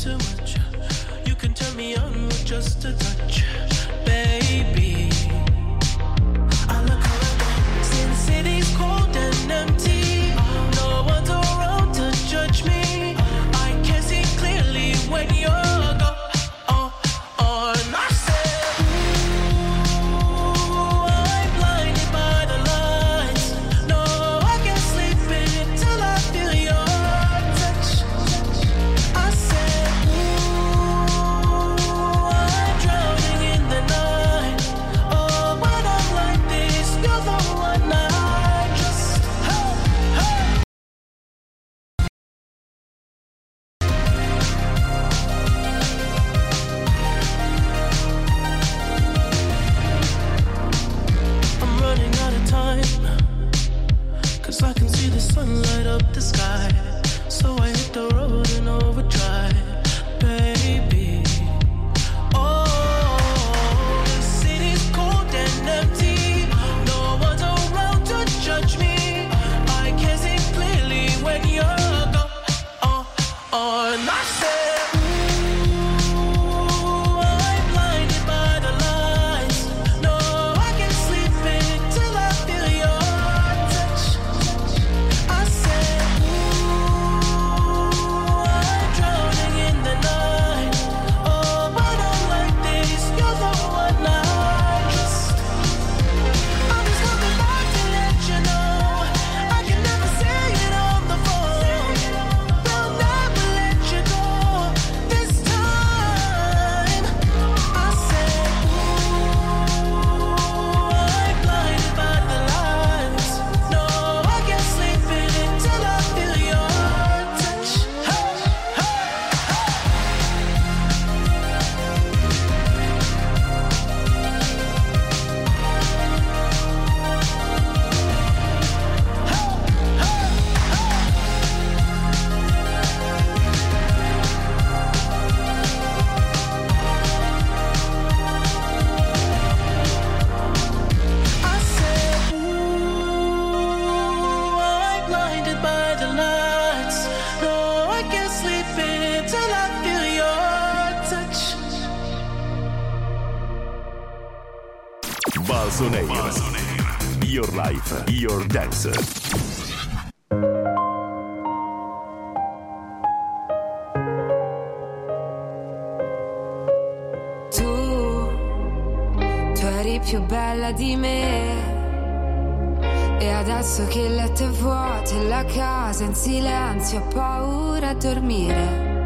too much. You can turn me on with just a touch, baby. I look around, since city's cold and empty, no one's around to judge me. I can see clearly when you're gone. I said, ooh, I'm blinded by the lights. No, I can't sleep until I feel your touch. I said, ooh, I'm drowning in the night. Oh, when I'm like this, you're the one I just, hey, hey. I'm running out of time, 'cause I can see the sun light up the sky. So I hit the road in overdrive, baby. Oh, the city's cold and empty. No one's around to judge me. I can see clearly when you're gone. And I said, ooh, I'm blinded by the lights. No, I can't sleep until I feel your touch. I said, ooh, I'm drowning in the night. Oh, when I'm like this, you're the one I just. I'm just coming back to let you know I can never say it on the phone. We'll never let you go this time. I said, ooh, I'm blinded by the lights. No, I can't sleep until I feel your touch. Hey, hey, I said, ooh, I'm blinded by the lights. No, I can't sleep until I feel your touch. Balsoneira. Your life, your dance. Tu eri più bella di me. E adesso che il letto è vuoto e la casa in silenzio, ho paura a dormire.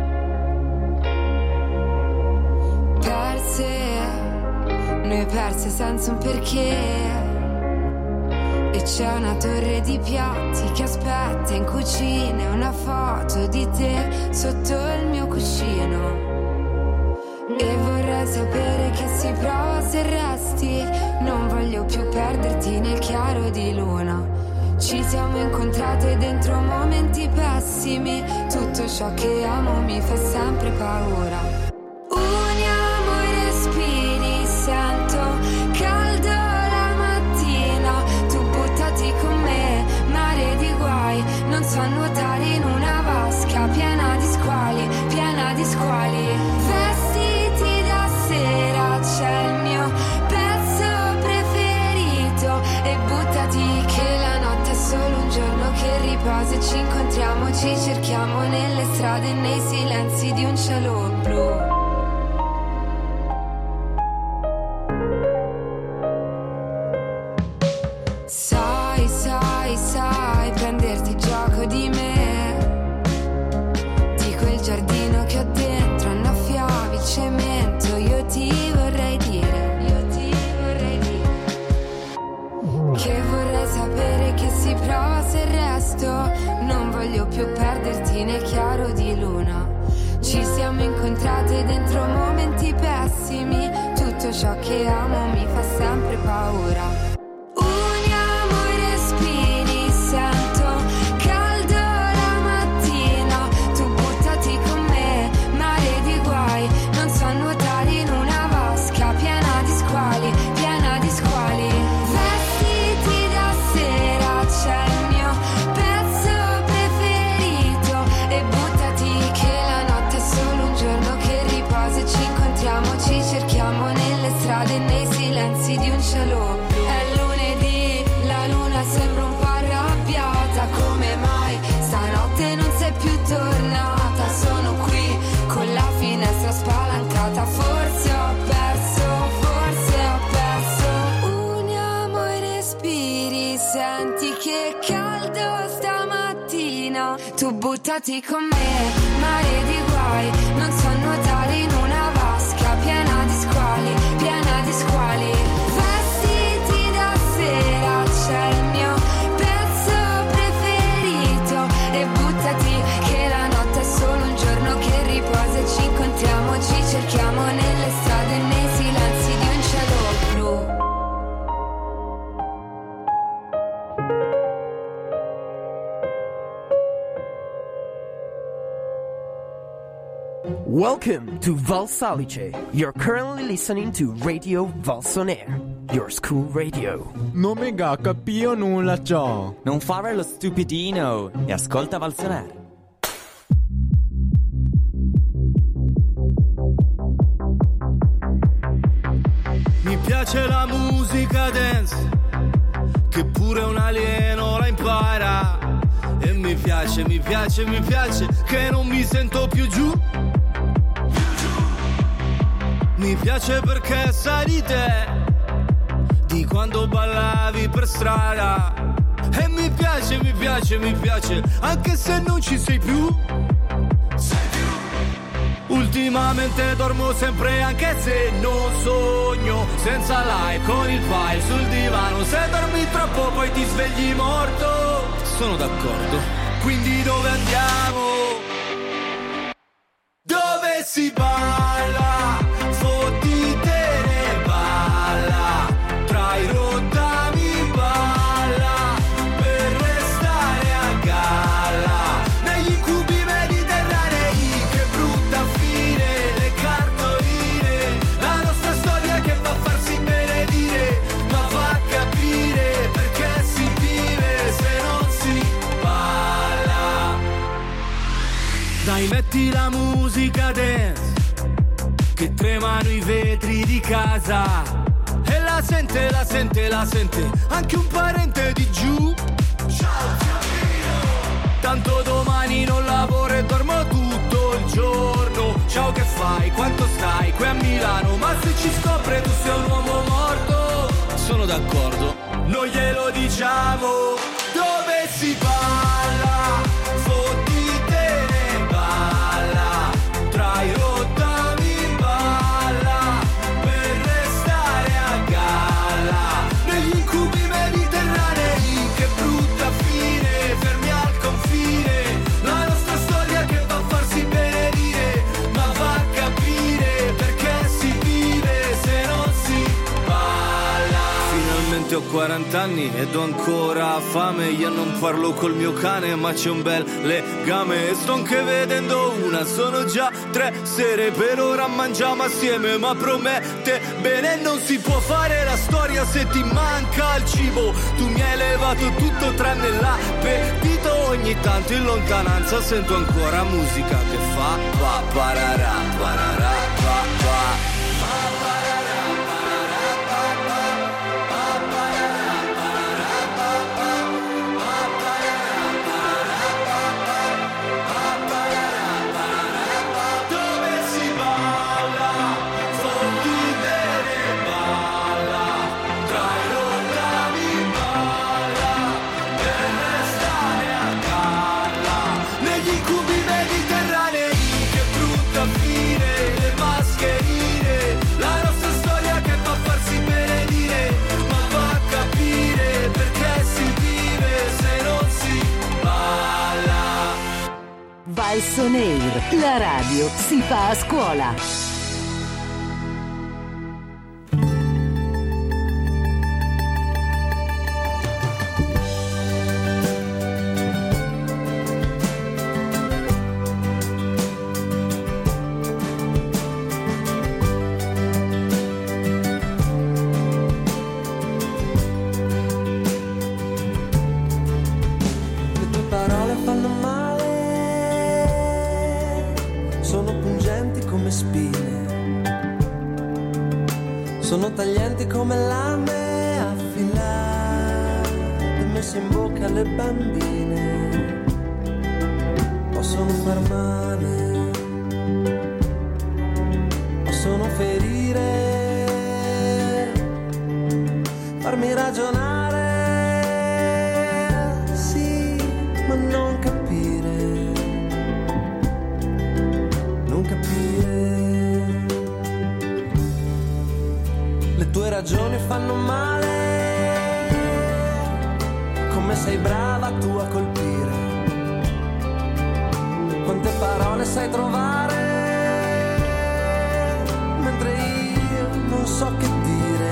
Perse, noi perse senza un perché. E c'è una torre di piatti che aspetta in cucina e una foto di te sotto il mio cuscino. E vorrei sapere che si prova se resti. Non voglio più perderti nel chiaro di luna. Ci siamo incontrate dentro momenti pessimi. Tutto ciò che amo mi fa sempre paura. Uniamo i respiri, sento caldo la mattina. Tu buttati con me, mare di guai. Non so nuotare in una vasca piena di squali, piena di squali. Vestiti da sera, c'è il mio pezzo preferito. E buttati che la notte è solo un giorno che riposa. E ci incontriamo, ci cerchiamo nelle strade e nei silenzi di un cielo blu. Sai prenderti gioco di me, di quel giardino che ho dentro annaffiavi cemento. Io ti vorrei dire che vorrei sapere che si prova se resto. Non voglio più perderti nel chiaro di luna. Ci siamo incontrate buttati con me, mare di guai, non so nuotare in una vasca piena di squali, piena di squali. Vestiti da sera, c'è il mio pezzo preferito e buttati che la notte è solo un giorno che riposa e ci incontriamo, ci cerchiamo nelle strade e nei silenzi di un cielo blu. Welcome to Val Salice. You're currently listening to Radio Valsonair, your school radio. Non mega capio nulla ciò. Non fare lo stupidino e ascolta Valsonair. Mi piace la musica dance, che pure un alieno la impara. E mi piace che non mi sento più giù. Mi piace perché sai di te, di quando ballavi per strada. E mi piace, anche se non ci sei più. Ultimamente dormo sempre anche se non sogno, senza like con il file sul divano. Se dormi troppo poi ti svegli morto. Sono d'accordo, quindi dove andiamo? Dove si balla? Fottitene balla, tra i rottami balla, per restare a galla, negli incubi mediterranei. Che brutta fine, le cartoline, la nostra storia che va a farsi benedire, ma va a capire perché si vive se non si balla. Dai, metti la musica dance, che tremano i vetri di casa. E la sente anche un parente di giù. Ciao Giovino. Tanto domani non lavoro e dormo tutto il giorno. Ciao, che fai? Quanto stai? Qui a Milano. Ma se ci scopre tu sei un uomo morto. Sono d'accordo, non glielo diciamo. Dove si balla? Fottitene balla, tra i rottami balla, per restare a galla, negli incubi mediterranei. Che brutta fine, fermi al confine, la nostra storia che va a farsi benedire, ma va a capire perché si vive se non si balla. Finalmente ho 40 anni ed ho ancora fame. Io non parlo col mio cane ma c'è un bel legame. E sto anche vedendo una, sono già 3 sere. Per ora mangiamo assieme ma promette bene. Non si può fare la storia se ti manca il cibo. Tu mi hai levato tutto tranne l'appetito. Ogni tanto in lontananza sento ancora musica che fa pa pararà, pararà, pa pa. Valsonair, la radio si fa a scuola. Le tue parole fanno male, sono pungenti come spine, sono taglienti come lame affilate messe in bocca alle bambine. Possono far male, possono ferire, farmi ragionare, sì, ma non capire. ragioni fanno male, come sei brava tu a colpire, quante parole sai trovare, mentre io non so che dire,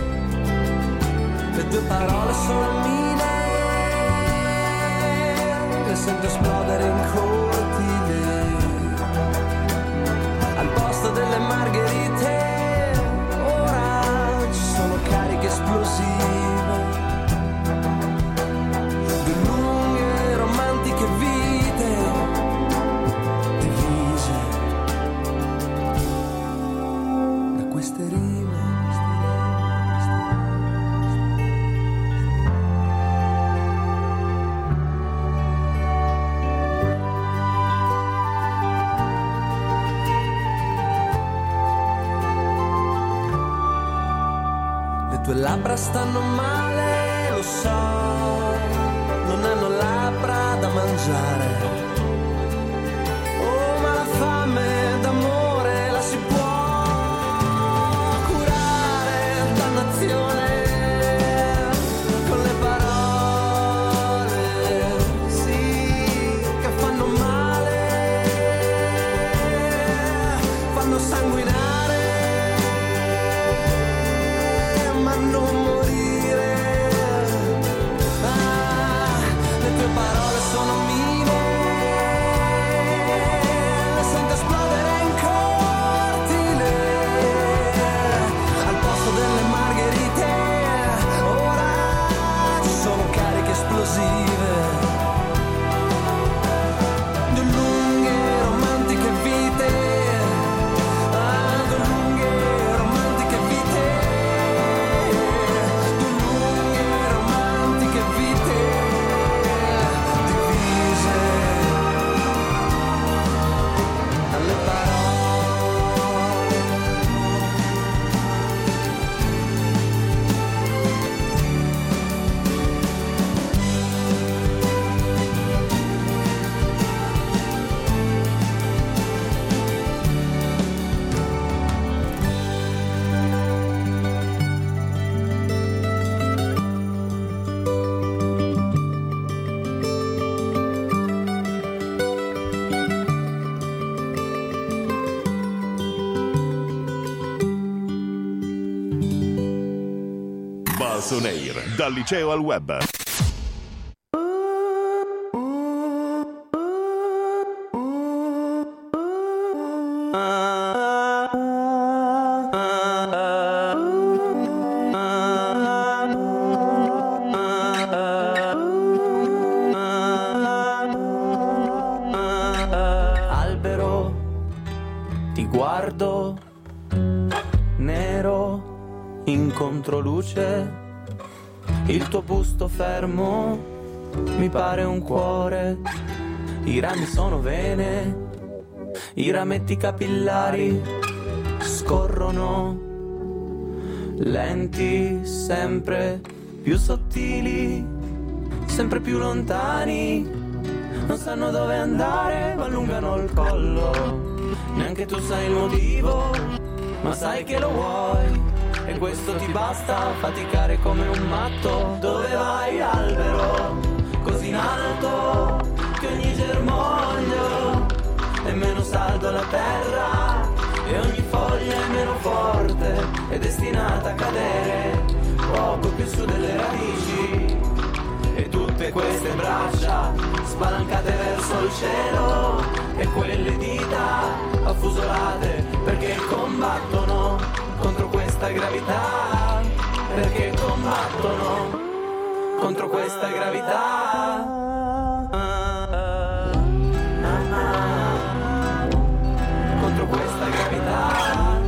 le tue parole sono mine, le sento esplodere in cortile, al posto delle margherite ora ci sono cariche esplosive, di lunghe romantiche vite divise da queste rime. Le tue labbra stanno male, lo so, non hanno labbra da mangiare. Oh, ma la fame d'amore la si può curare, dannazione, con le parole, sì, che fanno male, fanno sanguinare. Non morire, le tue parole sono mine, le sento esplodere in cortile, al posto delle margherite ora ci sono cariche esplosive, di lunghe romantiche vite, di lunghe romantiche vite, On Air, dal liceo al web. Albero, ti guardo, nero in controluce. Il tuo busto fermo mi pare un cuore, i rami sono vene, i rametti capillari scorrono, lenti, sempre più sottili, sempre più lontani, non sanno dove andare ma allungano il collo, neanche tu sai il motivo, ma sai che lo vuoi. E questo ti basta, faticare come un matto. Dove vai, albero, così in alto, che ogni germoglio è meno saldo alla terra, e ogni foglia è meno forte, è destinata a cadere poco più su delle radici. E tutte queste braccia spalancate verso il cielo, e quelle dita affusolate perché combattono contro questa gravità, perché combattono contro questa gravità. Contro questa gravità.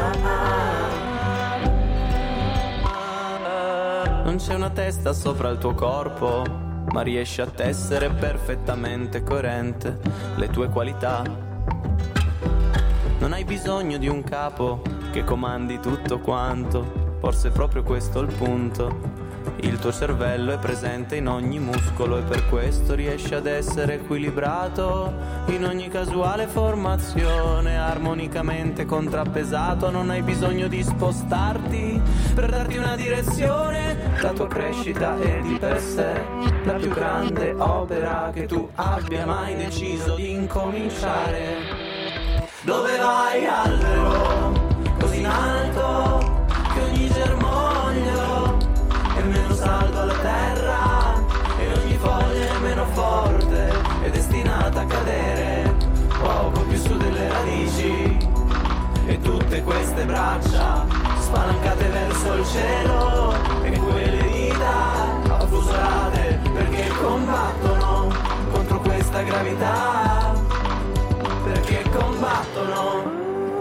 Non c'è una testa sopra il tuo corpo, ma riesci a tessere perfettamente coerente le tue qualità. Non hai bisogno di un capo che comandi tutto quanto, forse è proprio questo il punto. Il tuo cervello è presente in ogni muscolo e per questo riesci ad essere equilibrato in ogni casuale formazione, armonicamente contrappesato. Non hai bisogno di spostarti per darti una direzione. La tua crescita è di per sé la più grande opera che tu abbia mai deciso di incominciare. Dove vai, albero, così in alto che ogni germoglio è meno saldo alla terra e ogni foglia è meno forte, è destinata a cadere poco più su delle radici. E tutte queste braccia spalancate verso il cielo e quelle dita affusolate perché combattono contro questa gravità, perché combattono.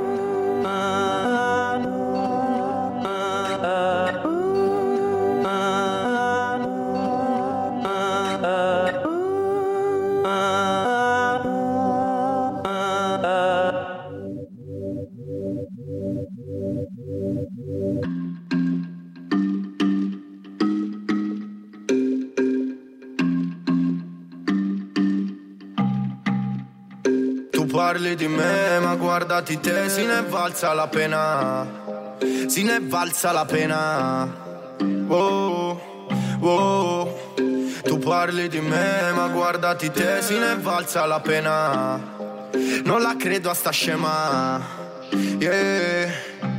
Parli di me, ma guardati te, se ne è valsa la pena, se ne è valsa la pena. Oh, oh. Tu parli di me, ma guardati te, se ne è valsa la pena. Non la credo a sta scema, yeah.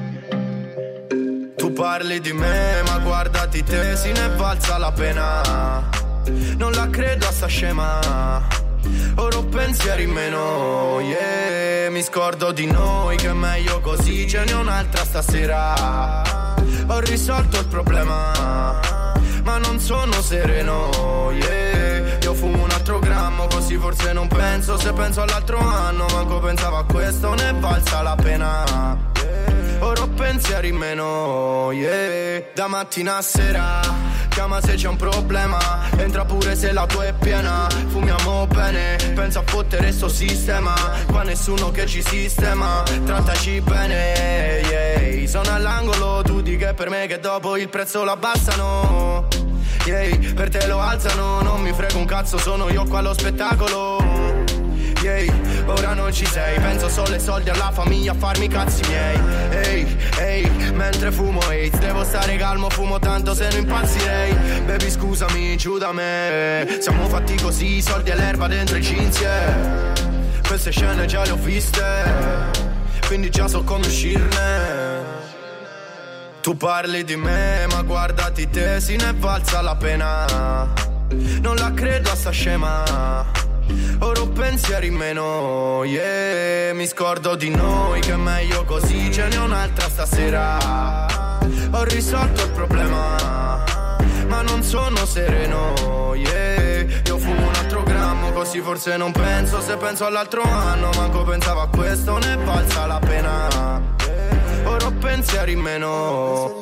Tu parli di me, ma guardati te, se ne è valsa la pena. Non la credo a sta scema. Ora ho pensieri in meno, yeah. Mi scordo di noi, che è meglio così. Ce n'è un'altra stasera. Ho risolto il problema, ma non sono sereno, yeah. Io fumo un altro grammo, così forse non penso. Se penso all'altro anno, manco pensavo a questo. Ne è valsa la pena, yeah. Ora ho pensieri in meno, yeah. Da mattina a sera chiama se c'è un problema, entra pure se la tua è piena. Fumiamo bene, penso a fottere sto sistema. Qua nessuno che ci sistema, trattaci bene, yeah. Sono all'angolo, tu di che per me che dopo il prezzo lo abbassano, yeah. Per te lo alzano, non mi frega un cazzo, sono io qua allo spettacolo, yeah. Ora non ci sei, penso solo ai soldi, alla famiglia, a farmi i cazzi miei. Ehi, ehi, mentre fumo AIDS, devo stare calmo, fumo tanto se no impazzirei. Baby scusami, giù da me, siamo fatti così, soldi e l'erba dentro i jeans, yeah. Queste scene già le ho viste, quindi già so come uscirne. Tu parli di me, ma guardati te, se ne è valsa la pena. Non la credo a sta scema. Ora ho pensieri in meno, yeah. Mi scordo di noi, che è meglio così. Ce n'è un'altra stasera. Ho risolto il problema, ma non sono sereno, yeah. Io fumo un altro grammo, così forse non penso. Se penso all'altro anno, manco pensavo a questo. Ne è valsa la pena, yeah. Ora ho pensieri in meno.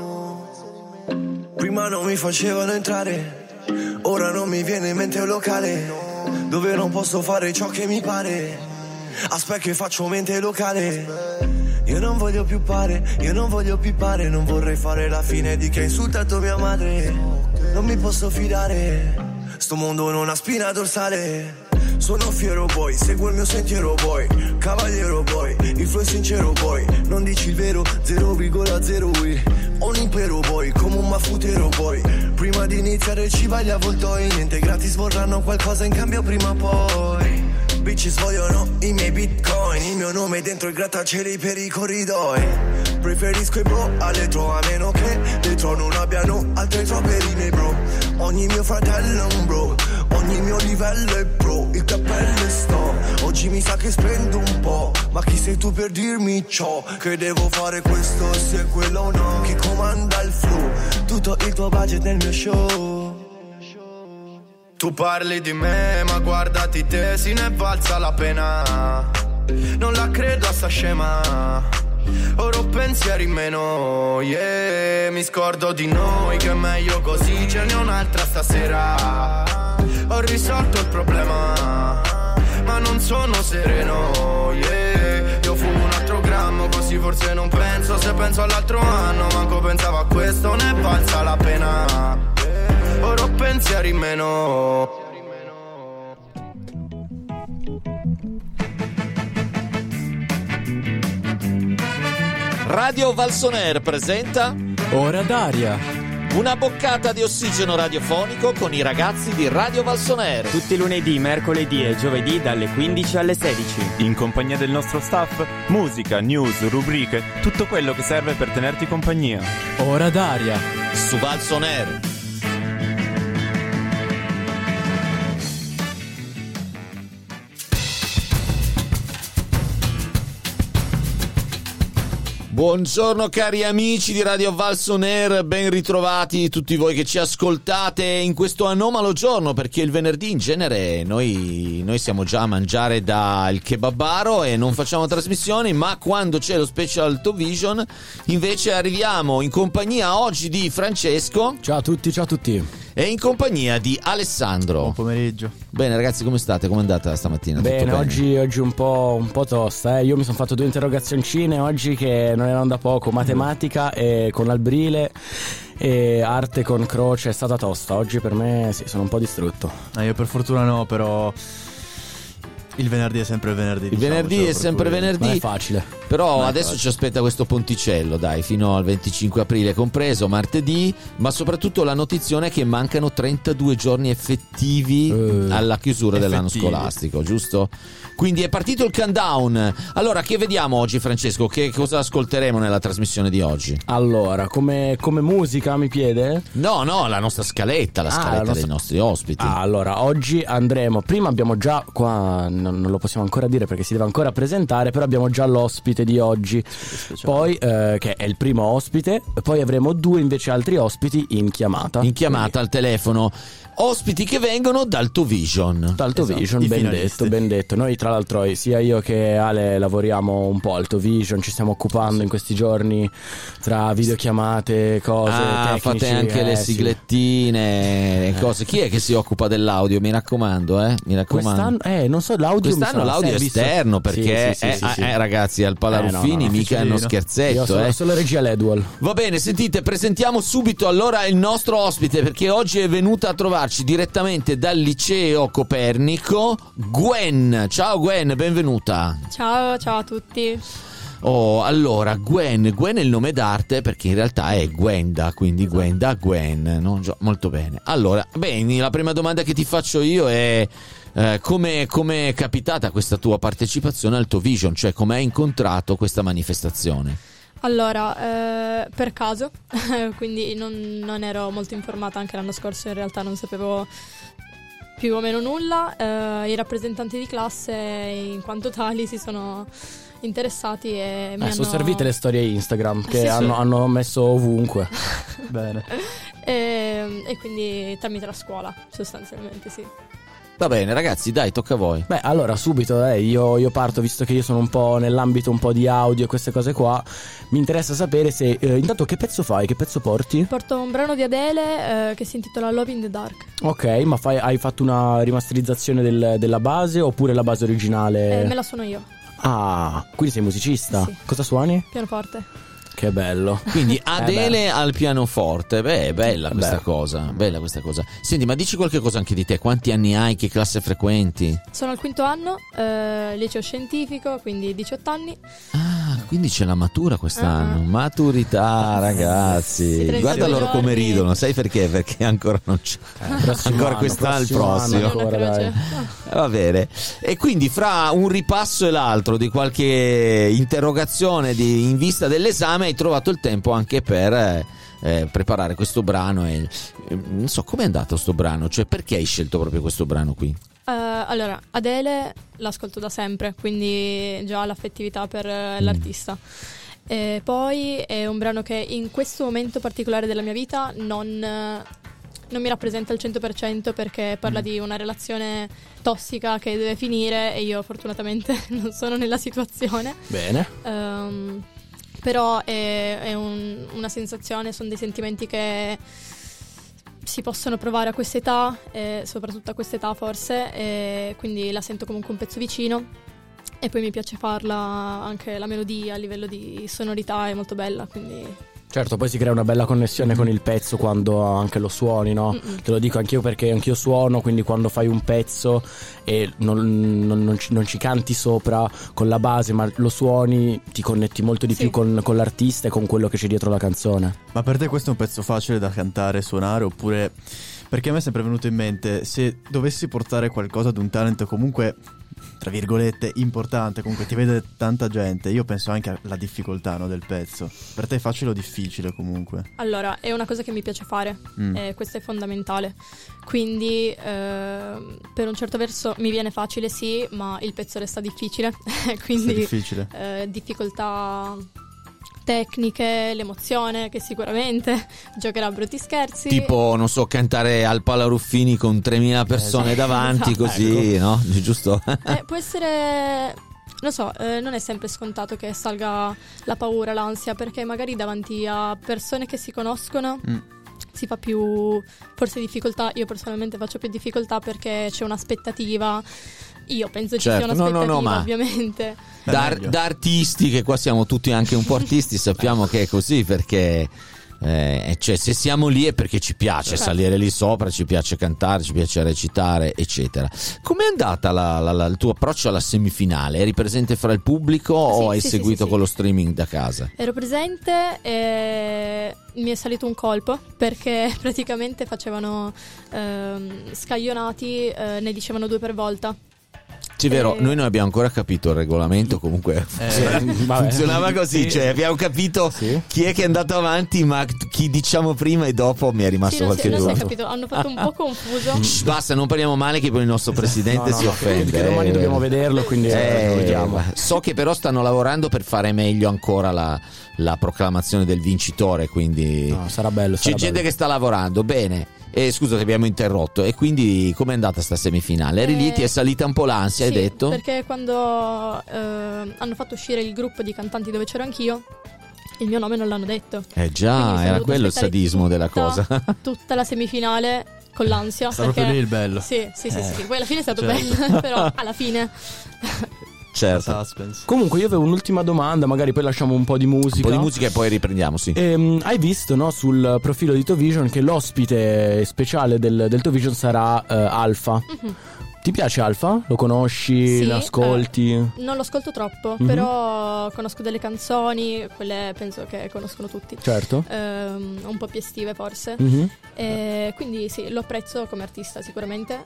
Prima non mi facevano entrare, ora non mi viene in mente un locale dove non posso fare ciò che mi pare. Aspetta che faccio mente locale. Io non voglio più pare, io non voglio pippare. Non vorrei fare la fine di chi ha insultato mia madre. Non mi posso fidare, sto mondo non ha spina dorsale. Sono fiero boy, seguo il mio sentiero boy. Cavaliero boy, il flow è sincero boy. Non dici il vero, 0,0 ho un impero boy, come un maffutero boy. Prima di iniziare ci vai gli avvoltoi. Niente gratis, vorranno qualcosa in cambio prima o poi. Bitches vogliono i miei bitcoin, il mio nome dentro i grattacieli per i corridoi. Preferisco i bro alle tro, a meno che dentro non abbiano altre troppe rime bro. Ogni mio fratello è un bro, ogni mio livello è pro. Il cappello è sto, oggi mi sa che spendo un po'. Ma chi sei tu per dirmi ciò? Che devo fare questo e se quello o no? Chi comanda il flow? Tutto il tuo budget nel mio show. Tu parli di me, ma guardati te, se ne è valsa la pena. Non la credo a sta scema. Ora ho pensieri in meno, yeah. Mi scordo di noi, che è meglio così. Ce n'è un'altra stasera. Ho risolto il problema, ma non sono sereno, yeah. Io fumo un altro grammo, così forse non penso. Se penso all'altro anno, manco pensavo a questo, ne è valsa la pena. Ora ho pensieri in meno. Radio Valsoner presenta Ora d'aria. una boccata di ossigeno radiofonico con i ragazzi di Radio Valsoner. Tutti i lunedì, mercoledì e giovedì dalle 15 alle 16. In compagnia del nostro staff, musica, news, rubriche, tutto quello che serve per tenerti compagnia. Ora d'aria. Su Valsoner. Buongiorno cari amici di Radio Valsoner, ben ritrovati tutti voi che ci ascoltate in questo anomalo giorno, perché il venerdì in genere noi siamo già a mangiare dal kebabaro e non facciamo trasmissioni, ma quando c'è lo Special Vision invece arriviamo in compagnia oggi di Francesco. Ciao a tutti, ciao a tutti. E in compagnia di Alessandro. Buon pomeriggio. Bene ragazzi, come state? Come è andata stamattina? Bene, Tutto bene? oggi un po' tosta. Io mi sono fatto 2 interrogazioncine oggi che non erano da poco. Matematica e con Albrile e arte con croce. È stata tosta. Oggi per me sì, sono un po' distrutto. Io per fortuna no, però il venerdì è sempre il venerdì. Il venerdì è sempre venerdì. Non è facile. Però adesso ci aspetta questo ponticello, dai, fino al 25 aprile compreso, martedì, ma soprattutto la notizia è che mancano 32 giorni effettivi alla chiusura dell'anno scolastico, giusto? Quindi è partito il countdown. Allora, che vediamo oggi, Francesco? Che cosa ascolteremo nella trasmissione di oggi? Allora, come musica mi chiede? No, la nostra scaletta, la scaletta dei nostri ospiti. Allora, oggi andremo, prima abbiamo già qua, non lo possiamo ancora dire perché si deve ancora presentare, però abbiamo già l'ospite di oggi, poi che è il primo ospite, poi avremo 2 invece altri ospiti in chiamata Al telefono, ospiti che vengono dal Vision. Vision, ben detto. Noi tra l'altro sia io che Ale lavoriamo un po' al Vision, ci stiamo occupando in questi giorni tra videochiamate, cose tecnici. Fate anche le siglettine, cose. Chi è che si occupa dell'audio? Mi raccomando, Quest'anno, non so, l'audio quest'anno l'audio è esterno, perché sì. ragazzi, al Palaruffini mica è uno scherzetto. Io solo regia Ledwall. Va bene, sentite, presentiamo subito allora il nostro ospite, perché oggi è venuta a trovarci direttamente dal liceo Copernico Gwen. Ciao Gwen, benvenuta. Ciao a tutti. Allora, Gwen è il nome d'arte perché in realtà è Gwenda, quindi Gwenda Gwen, no? Molto bene. Allora, bene, la prima domanda che ti faccio io è come è capitata questa tua partecipazione al Vision, cioè come hai incontrato questa manifestazione? Allora, per caso, quindi non ero molto informata anche l'anno scorso, in realtà non sapevo più o meno nulla. I rappresentanti di classe in quanto tali si sono interessati e mi hanno... Sono servite le storie Instagram che hanno messo ovunque. Bene. E quindi tramite la scuola sostanzialmente, sì. Va bene ragazzi, dai, tocca a voi. Beh, allora subito io parto, visto che io sono un po' nell'ambito un po' di audio e queste cose qua. Mi interessa sapere se intanto che pezzo fai, che pezzo porti? Porto un brano di Adele che si intitola Love in the Dark. Ok, ma hai fatto una rimasterizzazione della base oppure la base originale? Me la suono io. Ah, quindi sei musicista? Sì. Cosa suoni? Pianoforte. Che bello. Quindi Adele al pianoforte. Beh, bella questa cosa. Bella questa cosa. Senti, ma dici qualche cosa anche di te. Quanti anni hai? Che classe frequenti? Sono al 5° anno, liceo scientifico, quindi 18 anni. Quindi c'è la matura quest'anno. Maturità, ragazzi. Guarda loro come ridono. Sai perché? Perché ancora non c'è. Ancora quest'anno, il prossimo. Va bene. E quindi fra un ripasso e l'altro di qualche interrogazione in vista dell'esame hai trovato il tempo anche per preparare questo brano. Non so com'è andato sto brano, cioè perché hai scelto proprio questo brano qui? Allora, Adele l'ascolto da sempre, quindi già l'affettività per l'artista. E poi è un brano che in questo momento particolare della mia vita non mi rappresenta al 100%, perché parla di una relazione tossica che deve finire e io fortunatamente non sono nella situazione. Bene. Però è una sensazione, sono dei sentimenti che si possono provare a quest'età, soprattutto a quest'età forse, e quindi la sento comunque un pezzo vicino. e poi mi piace farla, anche la melodia a livello di sonorità è molto bella, quindi... Certo, poi si crea una bella connessione con il pezzo quando anche lo suoni, no? Te lo dico anch'io perché anch'io suono, quindi quando fai un pezzo e non ci canti sopra con la base, ma lo suoni, ti connetti molto di più con l'artista e con quello che c'è dietro la canzone. Ma per te questo è un pezzo facile da cantare e suonare, oppure... Perché a me è sempre venuto in mente, se dovessi portare qualcosa ad un talent comunque, tra virgolette, importante, comunque ti vede tanta gente, io penso anche alla difficoltà, no, del pezzo. Per te è facile o difficile comunque? Allora, è una cosa che mi piace fare, questo è fondamentale. Quindi per un certo verso mi viene facile, sì, ma il pezzo resta difficile. Quindi difficile. Difficoltà tecniche, l'emozione che sicuramente giocherà a brutti scherzi. Tipo, non so, cantare al Pala Ruffini con 3.000 persone davanti, così, ecco. No? Giusto? Può essere... Non so, non è sempre scontato che salga la paura, l'ansia, perché magari davanti a persone che si conoscono si fa più, forse difficoltà. Io personalmente faccio più difficoltà perché c'è un'aspettativa. Io penso ci sia un'aspettativa, ma ovviamente. Da artisti, che qua siamo tutti anche un po' artisti, sappiamo che è così, perché cioè, se siamo lì è perché ci piace salire lì sopra, ci piace cantare, ci piace recitare, eccetera. Com'è andata il tuo approccio alla semifinale? Eri presente fra il pubblico o hai seguito con lo streaming da casa? Ero presente e mi è salito un colpo, perché praticamente facevano scaglionati, ne dicevano 2 per volta. Sì, vero, noi non abbiamo ancora capito il regolamento, comunque funzionava così, cioè abbiamo capito chi è che è andato avanti, ma chi diciamo prima e dopo mi è rimasto qualche dubbio. Non si è capito, hanno fatto un po' confuso. Basta, non parliamo male che poi il nostro presidente si offende. Perché domani dobbiamo vederlo, quindi lo vediamo. So che però stanno lavorando per fare meglio ancora la proclamazione del vincitore, quindi sarà bello. C'è gente che sta lavorando, bene. Scusa, ti abbiamo interrotto. E quindi com'è andata sta semifinale? Eri lì, ti è salita un po' l'ansia, hai detto? Perché quando hanno fatto uscire il gruppo di cantanti dove c'ero anch'io, il mio nome non l'hanno detto. Già, era quello il sadismo della cosa. Tutta la semifinale con l'ansia. Sta proprio lì il bello. Sì. Poi alla fine è stato bello, però alla fine... Certo. Comunque io avevo un'ultima domanda, magari poi lasciamo un po' di musica. Un po' di musica e poi riprendiamo, sì. Hai visto, no, sul profilo di TOVision che l'ospite speciale del TOVision sarà Alfa. Ti piace Alfa? Lo conosci? Sì, l'ascolti? Non lo ascolto troppo, però conosco delle canzoni, quelle penso che conoscono tutti. Certo. Un po' più estive forse. Quindi sì, lo apprezzo come artista sicuramente.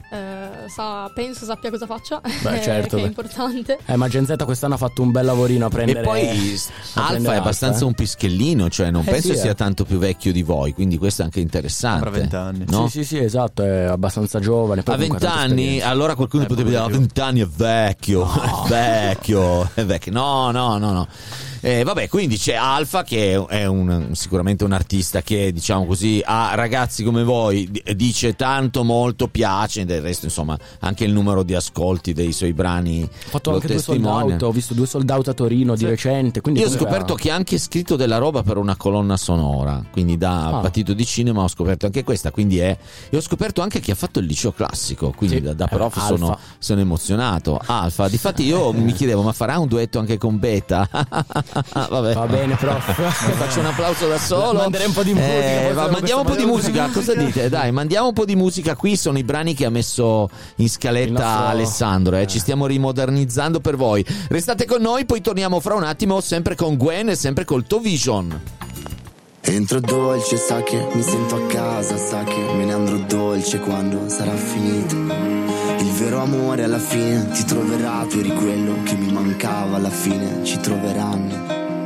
Penso sappia cosa faccia. Certo, che è importante. Ma Gen Z quest'anno ha fatto un bel lavorino a prendere. E poi Alfa è abbastanza un pischellino, cioè non penso sia tanto più vecchio di voi, quindi questo è anche interessante. Tra 20 anni. No? Sì, esatto, è abbastanza giovane. A 20 anni, allora qualcuno potrebbe dire a 20 anni è vecchio, è vecchio. No. Vabbè, quindi c'è Alfa che è sicuramente un artista che, diciamo così, a ragazzi come voi dice tanto, molto, piace. Del resto, insomma, anche il numero di ascolti dei suoi brani ho fatto anche 2 sold out, ho visto 2 sold out a Torino di recente, quindi io ho scoperto che ha anche scritto della roba per una colonna sonora, quindi da partito di cinema ho scoperto anche questa, quindi e ho scoperto anche che ha fatto il liceo classico, quindi da prof sono emozionato. Alfa, difatti io mi chiedevo, ma farà un duetto anche con Beta? Vabbè. Va bene, prof. Faccio un applauso da solo. Manderei un po' di musica. Mandiamo un po' di musica. Cosa dite? Dai, mandiamo un po' di musica. Qui sono i brani che ha messo in scaletta Alessandro. Ci stiamo rimodernizzando per voi. Restate con noi, poi torniamo fra un attimo, sempre con Gwen e sempre col TOVision. Entro dolce, sa che mi sento a casa, sa che me ne andrò dolce quando sarà finito. Il vero amore alla fine ti troverà, tu eri quello che mi mancava, alla fine ci troveranno.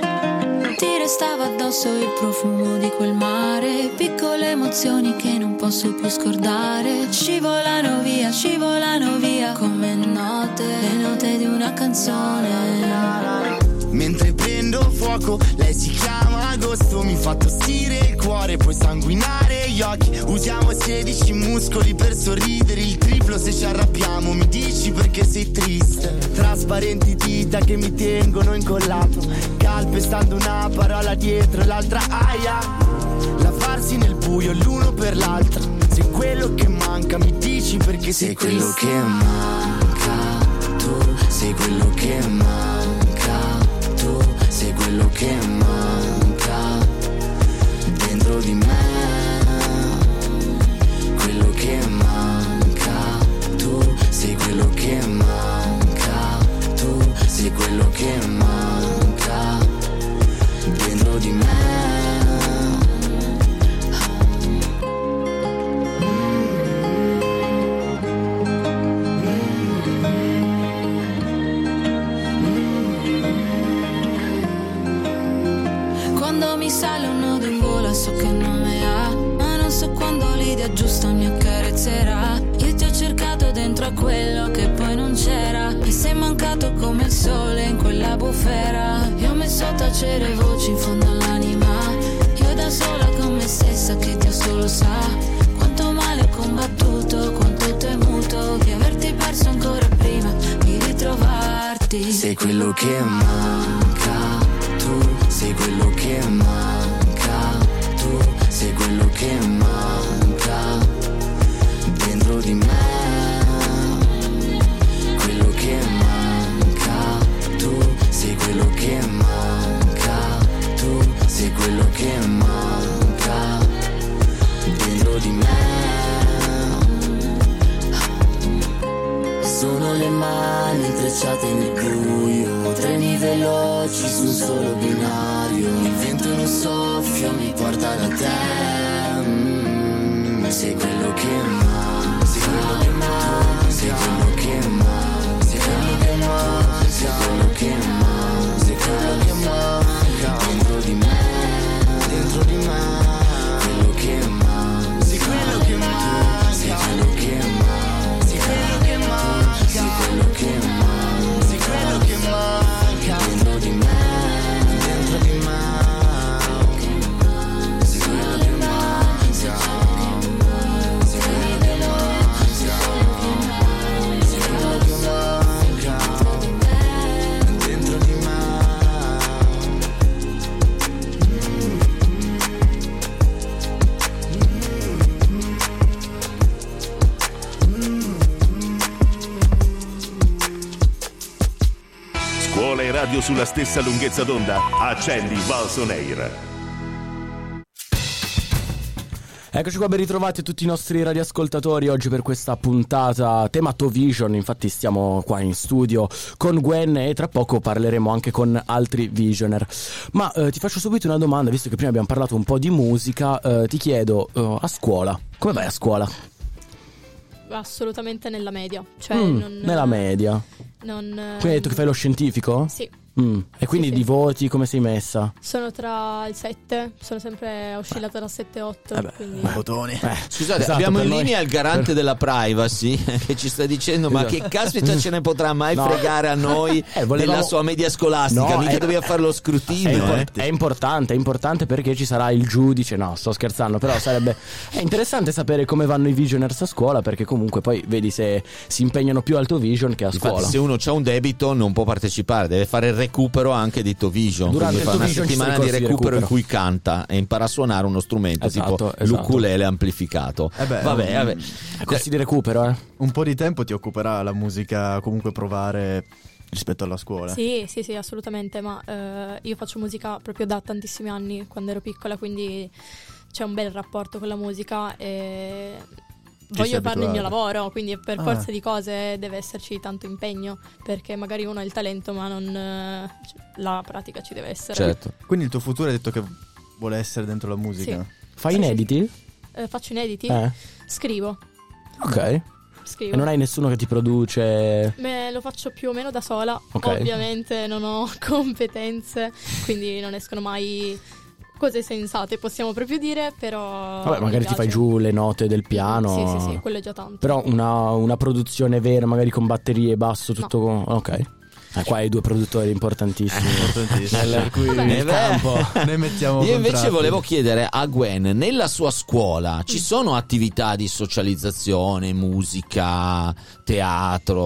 Ti restava addosso il profumo di quel mare, piccole emozioni che non posso più scordare. Scivolano via come note, le note di una canzone. Mentre prendo fuoco, lei si chiama agosto, mi fa tossire il cuore, poi sanguinare gli occhi. Usiamo 16 muscoli per sorridere, il triplo se ci arrabbiamo. Mi dici perché sei triste? Trasparenti dita che mi tengono incollato, calpestando una parola dietro l'altra, aia. Lavarsi nel buio l'uno per l'altra, sei quello che manca, mi dici perché sei quello triste? che manca, tu sei quello che manca, tu sei quello che manca dentro di me, quello che manca, tu sei quello che manca, tu sei quello che manca dentro di me. Quando mi sale un nodo in gola so che nome ha, ma non so quando l'idea giusta mi accarezzerà. Io ti ho cercato dentro a quello che poi non c'era, e sei mancato come il sole in quella bufera. Io ho messo a tacere voci in fondo all'anima, io da sola con me stessa che Dio solo sa quanto male ho combattuto, quanto ho temuto di averti perso ancora prima di ritrovarti. Sei quello che manca, tu sei quello che manca, tu sei quello che manca dentro di me, quello che manca, tu sei quello che manca, tu sei quello che manca dentro di me. Sono le mani intrecciate nel buio, treni veloci su un solo binario, il vento in un soffio mi porta da te. Sei quello che manca, sei quello che manca, sei quello che manca, sei quello che manca, sei quello che manca, sei quello che manca dentro di me, dentro di me, quello che manca, sei quello che manca, sei quello che manca, sei quello che manca, sei quello che manca, sei quello che manca dentro di me, dentro di me, sei quello che manca, sei quello che manca, sei quello che manca dentro di me. Scuola e radio sulla stessa lunghezza d'onda. Accendi Valls On Air. Eccoci qua, ben ritrovati a tutti i nostri radioascoltatori oggi per questa puntata tema Vision. Infatti stiamo qua in studio con Gwen e tra poco parleremo anche con altri visioner. Ma ti faccio subito una domanda, visto che prima abbiamo parlato un po' di musica, ti chiedo, a scuola, come vai a scuola? Assolutamente nella media, cioè nella media. Quindi hai detto che fai lo scientifico? Sì. E quindi Sì. di voti come sei messa? Sono tra il 7, sono sempre oscillata tra 7 e 8. Quindi... Votoni. Scusate, Esatto, abbiamo in per noi- linea il garante della privacy che ci sta dicendo ma che caspita ce ne potrà mai No. fregare a noi della sua media scolastica, No, mica doveva fare lo scrutinio. È importante perché ci sarà il giudice. No, sto scherzando, però è interessante sapere come vanno i visioners a scuola, perché comunque poi vedi se si impegnano più al tuo vision che a Infatti, scuola. se uno c'ha un debito non può partecipare, deve fare il recupero anche di Tovision. Durante Quindi fa il una Tovision ci settimana sono di i corsi di recupero in recupero. cui canta e impara a suonare uno strumento tipo Esatto. l'ukulele amplificato. Vabbè. Corsi di recupero, Un po' di tempo ti occuperà la musica, comunque provare rispetto alla scuola. Sì, assolutamente, ma io faccio musica proprio da tantissimi anni, quando ero piccola, quindi c'è un bel rapporto con la musica e voglio farne il mio lavoro, quindi per forza di cose deve esserci tanto impegno, perché magari uno ha il talento ma non la pratica ci deve essere. Certo. Quindi il tuo futuro hai detto che vuole essere dentro la musica? Sì. Fai inediti? Faccio inediti? Scrivo. Ok. Scrivo. E non hai nessuno che ti produce? Lo faccio più o meno da sola. Ok. Ovviamente non ho competenze, quindi non escono mai cose sensate, possiamo proprio dire, però Vabbè, magari ti fai giù le note del piano. Sì, quello è già tanto. Però una produzione vera, magari con batterie, basso, tutto ok. Qua hai due produttori importantissimi. Per cui nel campo. ne mettiamo Io invece contratti. volevo chiedere a Gwen, nella sua scuola ci sono attività di socializzazione, musica, teatro,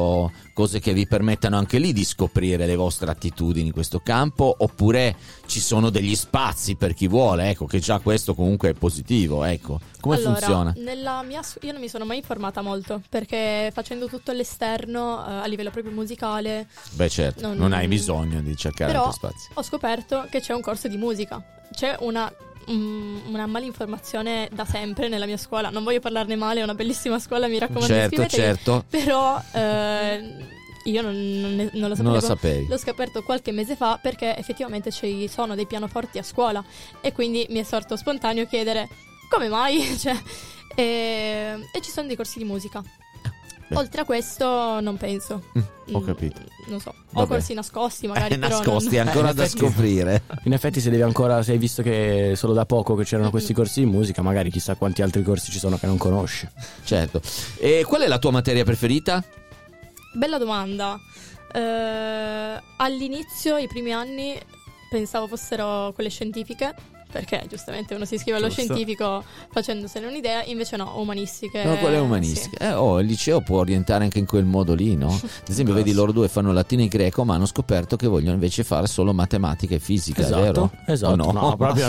cose che vi permettano anche lì di scoprire le vostre attitudini in questo campo, oppure ci sono degli spazi per chi vuole, ecco, che già questo comunque è positivo, ecco. Come funziona? Io non mi sono mai informata molto, perché facendo tutto all'esterno a livello proprio musicale, beh certo, non hai bisogno di cercare altri spazi. Ho scoperto che c'è un corso di musica, c'è una malinformazione da sempre nella mia scuola. Non voglio parlarne male, è una bellissima scuola, mi raccomando, iscrivetevi. Certo. Però io non lo sapevo. Non lo sapevi. L'ho scoperto qualche mese fa, perché effettivamente ci sono dei pianoforti a scuola, e quindi mi è sorto spontaneo chiedere come mai. E ci sono dei corsi di musica. Oltre a questo non penso. Ho capito. Non so. Ho corsi nascosti magari. Nascosti, ancora da scoprire. In effetti se hai visto che solo da poco che c'erano questi corsi di musica, magari chissà quanti altri corsi ci sono che non conosci. Certo. E qual è la tua materia preferita? Bella domanda. All'inizio, i primi anni, pensavo fossero quelle scientifiche, perché giustamente uno si iscrive allo scientifico facendosene un'idea, invece no, umanistiche. No, quelle umanistiche. Sì. Il liceo può orientare anche in quel modo lì, no? Ad esempio, vedi, loro due fanno latino e greco, ma hanno scoperto che vogliono invece fare solo matematica e fisica, esatto, è vero? Esatto, no, proprio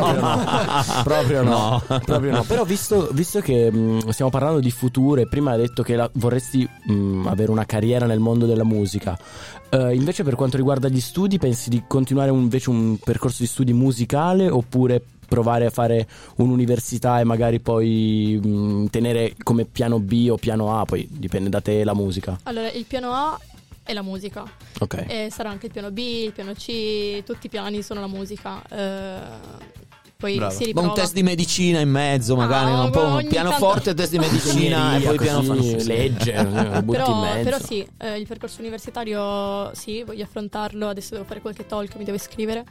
no. Proprio no. Però visto che stiamo parlando di futuro e prima hai detto che vorresti avere una carriera nel mondo della musica, invece per quanto riguarda gli studi, pensi di continuare invece un percorso di studi musicale, oppure provare a fare un'università e magari poi tenere come piano B o piano A, poi dipende da te la musica? Allora, il piano A è la musica, ok, e sarà anche il piano B, il piano C, tutti i piani sono la musica. Poi si riprova. Un test di medicina in mezzo, magari un po' un pianoforte, test di medicina e poi pianoforte, legge, butti in mezzo. Però sì, il percorso universitario sì, voglio affrontarlo. Adesso devo fare qualche talk, mi devo iscrivere.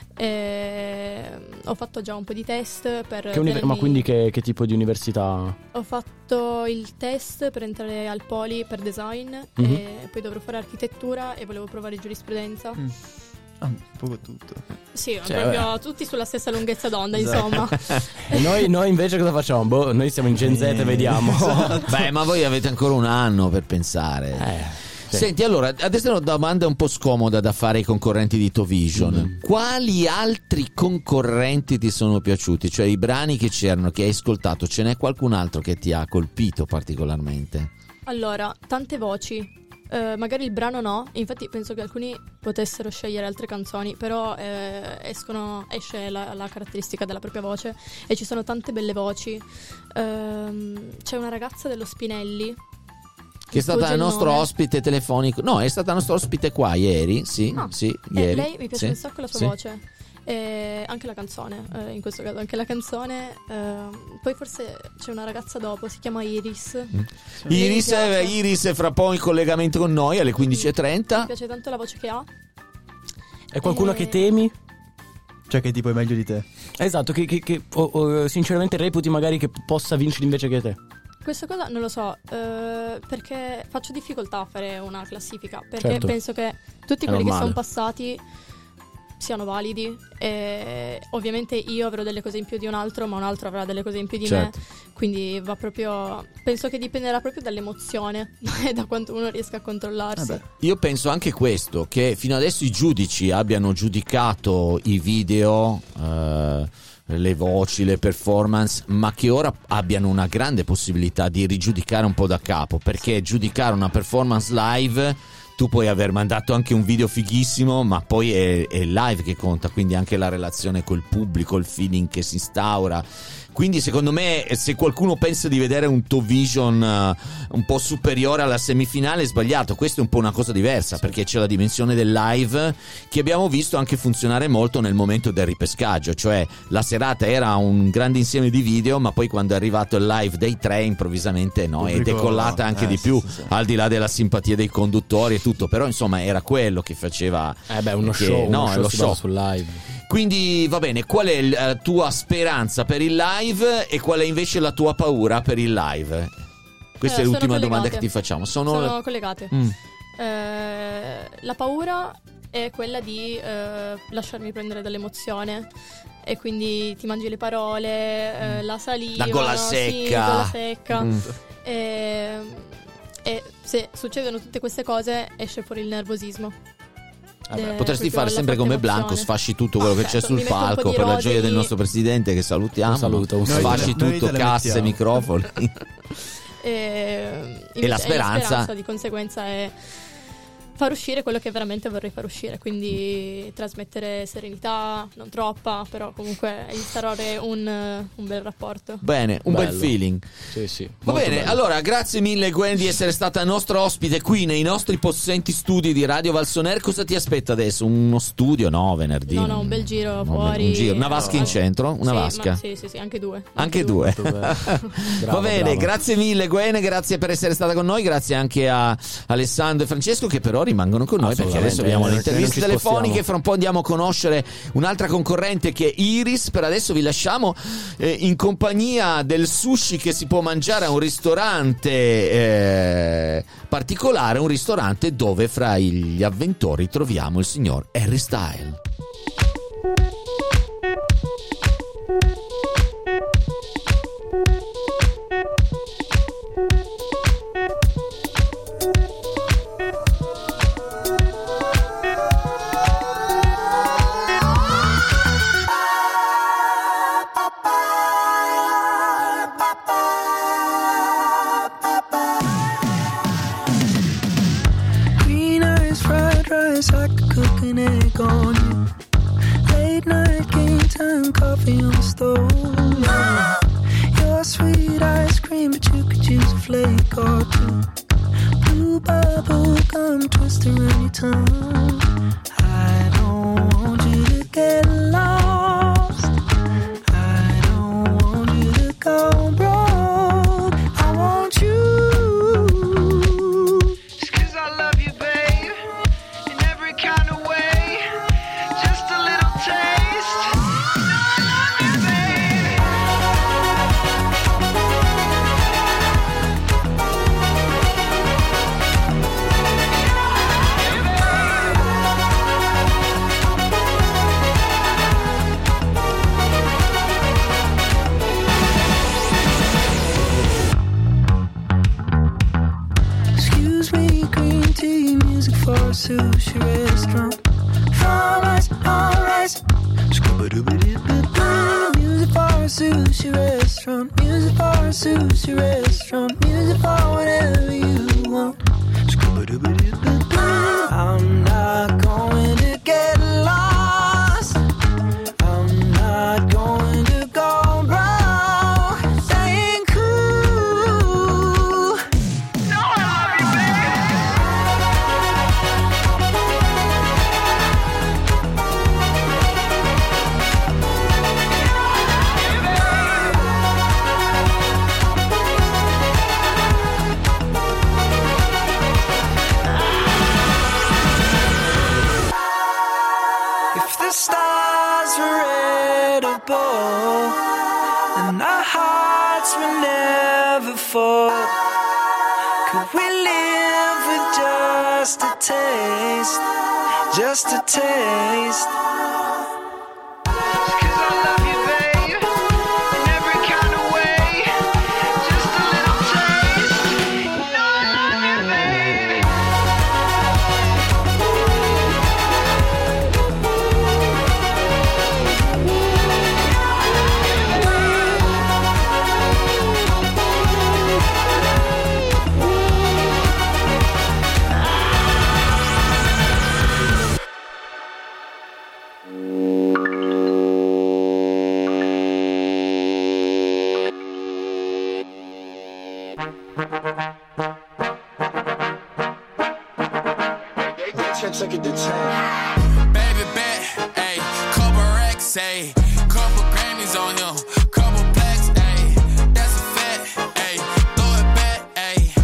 Ho fatto già un po' di test per ma quindi che tipo di università? Ho fatto il test per entrare al Poli per design, e poi dovrò fare architettura e volevo provare giurisprudenza. Un po' tutto. Sì, proprio tutti sulla stessa lunghezza d'onda, insomma. E noi invece cosa facciamo? Noi siamo in Gen Z e vediamo. Beh, ma voi avete ancora un anno per pensare. Sì. Senti, allora, adesso è una domanda un po' scomoda da fare ai concorrenti di TOVision. Quali altri concorrenti ti sono piaciuti? Cioè i brani che c'erano, che hai ascoltato, ce n'è qualcun altro che ti ha colpito particolarmente? Allora, tante voci. Magari il brano no, infatti penso che alcuni potessero scegliere altre canzoni, però esce la caratteristica della propria voce, e ci sono tante belle voci. C'è una ragazza dello Spinelli che è stata il nostro ospite telefonico. No, è stata nostro ospite qua ieri. Sì, ieri. Lei mi piace un sacco la sua voce. Anche la canzone, in questo caso anche la canzone. Poi forse c'è una ragazza dopo, si chiama Iris. Iris fra poi in collegamento con noi alle 15:30. Mi piace tanto la voce che ha. È qualcuno che temi? Cioè che tipo è meglio di te? Esatto, che sinceramente reputi magari che possa vincere invece che te. Questa cosa non lo so, perché faccio difficoltà a fare una classifica, perché penso che tutti quelli che sono passati siano validi, e ovviamente io avrò delle cose in più di un altro, ma un altro avrà delle cose in più di me, quindi va proprio, penso che dipenderà proprio dall'emozione e da quanto uno riesca a controllarsi. Io penso anche questo, che fino adesso i giudici abbiano giudicato i video, le voci, le performance, ma che ora abbiano una grande possibilità di rigiudicare un po' da capo, perché giudicare una performance live, tu puoi aver mandato anche un video fighissimo, ma poi è il live che conta, quindi anche la relazione col pubblico, il feeling che si instaura. Quindi secondo me, se qualcuno pensa di vedere un TOVision un po' superiore alla semifinale, è sbagliato. Questa è un po' una cosa diversa, perché c'è la dimensione del live che abbiamo visto anche funzionare molto nel momento del ripescaggio. Cioè la serata era un grande insieme di video, ma poi quando è arrivato il live dei tre, improvvisamente è decollata anche di più, al di là della simpatia dei conduttori e tutto. Però insomma era quello che faceva uno show sul live. Quindi va bene, qual è la tua speranza per il live e qual è invece la tua paura per il live? Questa è l'ultima domanda che ti facciamo. Sono collegate. La paura è quella di lasciarmi prendere dall'emozione, e quindi ti mangi le parole, la saliva, la gola secca. E se succedono tutte queste cose esce fuori il nervosismo. Potresti fare sempre come Blanco, sfasci tutto quello che c'è sul palco per la gioia del nostro presidente, che salutiamo. Sfasci tutto, casse, microfoni. E la speranza di conseguenza è far uscire quello che veramente vorrei far uscire, quindi trasmettere serenità, non troppa, però comunque instaurare un bel rapporto. Bene, bel feeling. Sì. Va bene, bello. Allora grazie mille Gwen di essere stata nostra ospite qui nei nostri possenti studi di Radio Valsoner. Cosa ti aspetta adesso? Uno studio? No, venerdì. No, un bel giro fuori. Un giro, una vasca in centro? Una vasca? Sì, anche due. Anche due. Va bene, grazie mille Gwen, grazie per essere stata con noi, grazie anche a Alessandro e Francesco che però rimangono con noi perché adesso abbiamo le interviste telefoniche. Fra un po' andiamo a conoscere un'altra concorrente che è Iris. Per adesso vi lasciamo in compagnia del sushi che si può mangiare a un ristorante particolare, un ristorante dove fra gli avventori troviamo il signor Harry Style. I could cook an egg on you. Late night game time coffee on the stove. Your sweet ice cream, but you could use a flake or two. Blue bubble gum twist around your tongue. I don't want you to get lost. I don't want you to go broke. I want you. For a sushi restaurant, alright. Music for a sushi restaurant, music for a sushi restaurant, music for whatever you want. I'm not going to get lost. I'm not going to go wrong. That ain't cool. No, I love you, baby. Stars were edible, and our hearts will never fall. Could we live with just a taste, just a taste? Baby bet, ayy, couple racks, ayy, couple Grammys on him, couple plaques, ayy, that's a fact, ayy, throw it back, ayy,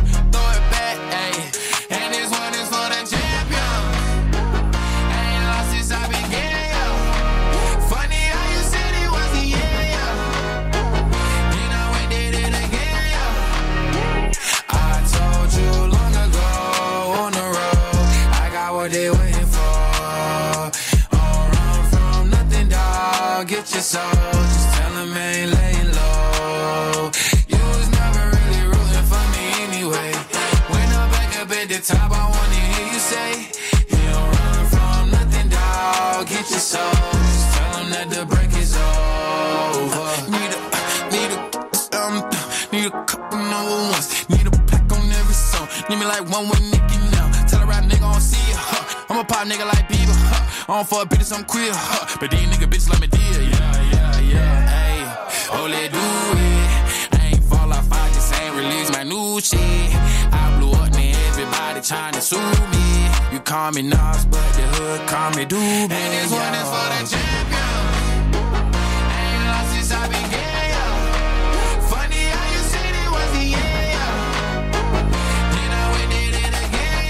and this one is for the champion, ain't lost since I began, yo, funny how you said it was the end, yo, and I went did it again, yo, I told you long ago on the road, I got what they waiting for. Get your soul, just tell him I ain't laying low. You was never really rooting for me anyway. When I'm back Just tell them that the break is over. Need a couple number ones. Need a pack on every song. Need me like one with Nicki now. Tell a rap nigga I don't see ya. I'm a pop nigga like Bieber. I don't fuck bitches, I'm queer. But these nigga bitches like me dear. Yeah. Hey, oh, let do it. I ain't fall off, I just ain't release my new shit. I blew up, man, everybody trying to sue me. You call me Nas, but the hood call me Doobie. And this one is for the champion. Ain't lost since I began. Funny how you said it was the yeah. Then I went did it again,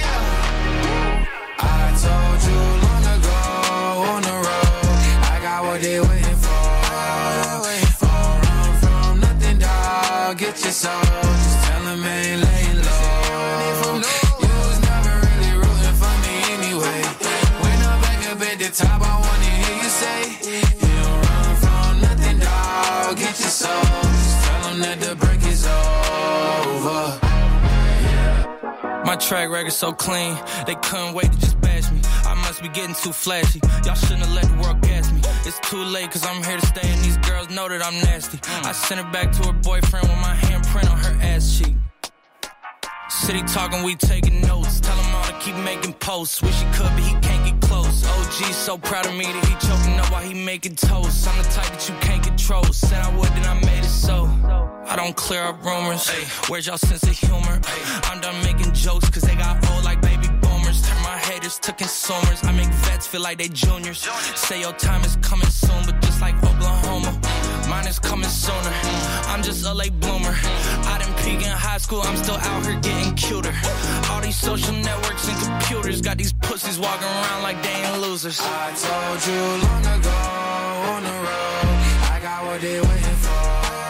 yeah. I told you long ago on the road, I got what they waiting for. Don't run from nothing, dog. Get your soul. Just tell them ain't laying low. You was never really rooting for me anyway. When I'm back up at the top, I wanna hear you say, you don't run from nothing, dog. Get your soul. Just tell them that the break is over. My track record so clean, they couldn't wait to just bash me. I must be getting too flashy. Y'all shouldn't have let the world gas me. It's too late cause I'm here to stay and these girls know that I'm nasty. I sent her back to her boyfriend with my handprint on her ass cheek. City talking, we taking notes. Tell him all to keep making posts. Wish he could, but he can't get close. OG so proud of me that he choking up while he making toast. I'm the type that you can't control. Said I would, then I made it so. I don't clear up rumors. Where's y'all sense of humor? I'm done making jokes cause they got old like baby boomers. Turn my haters to consumers. I make vets feel like they juniors. Say your time is coming soon, but just like Oklahoma, mine is coming sooner. I'm just a late bloomer. I didn't peak in high school, I'm still out here getting cuter. All these social networks and computers got these pussies walking around like they ain't losers. I told you long ago on the road, I got what they waiting for.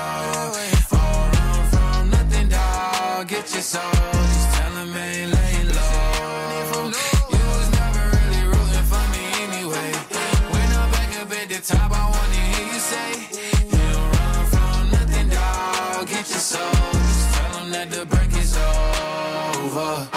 Don't run from nothing, dog. Get your soul. Just tell them ain't laying low. You was never really rooting for me anyway. When I'm back up at the top, I wanna hear you say, you don't run from nothing, dog. Get your soul. Just tell them that the break is over.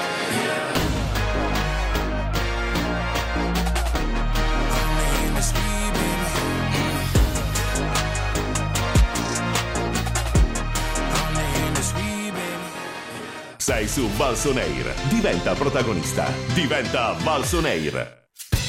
Sei su Valson Air. Diventa protagonista. Diventa Valson Air.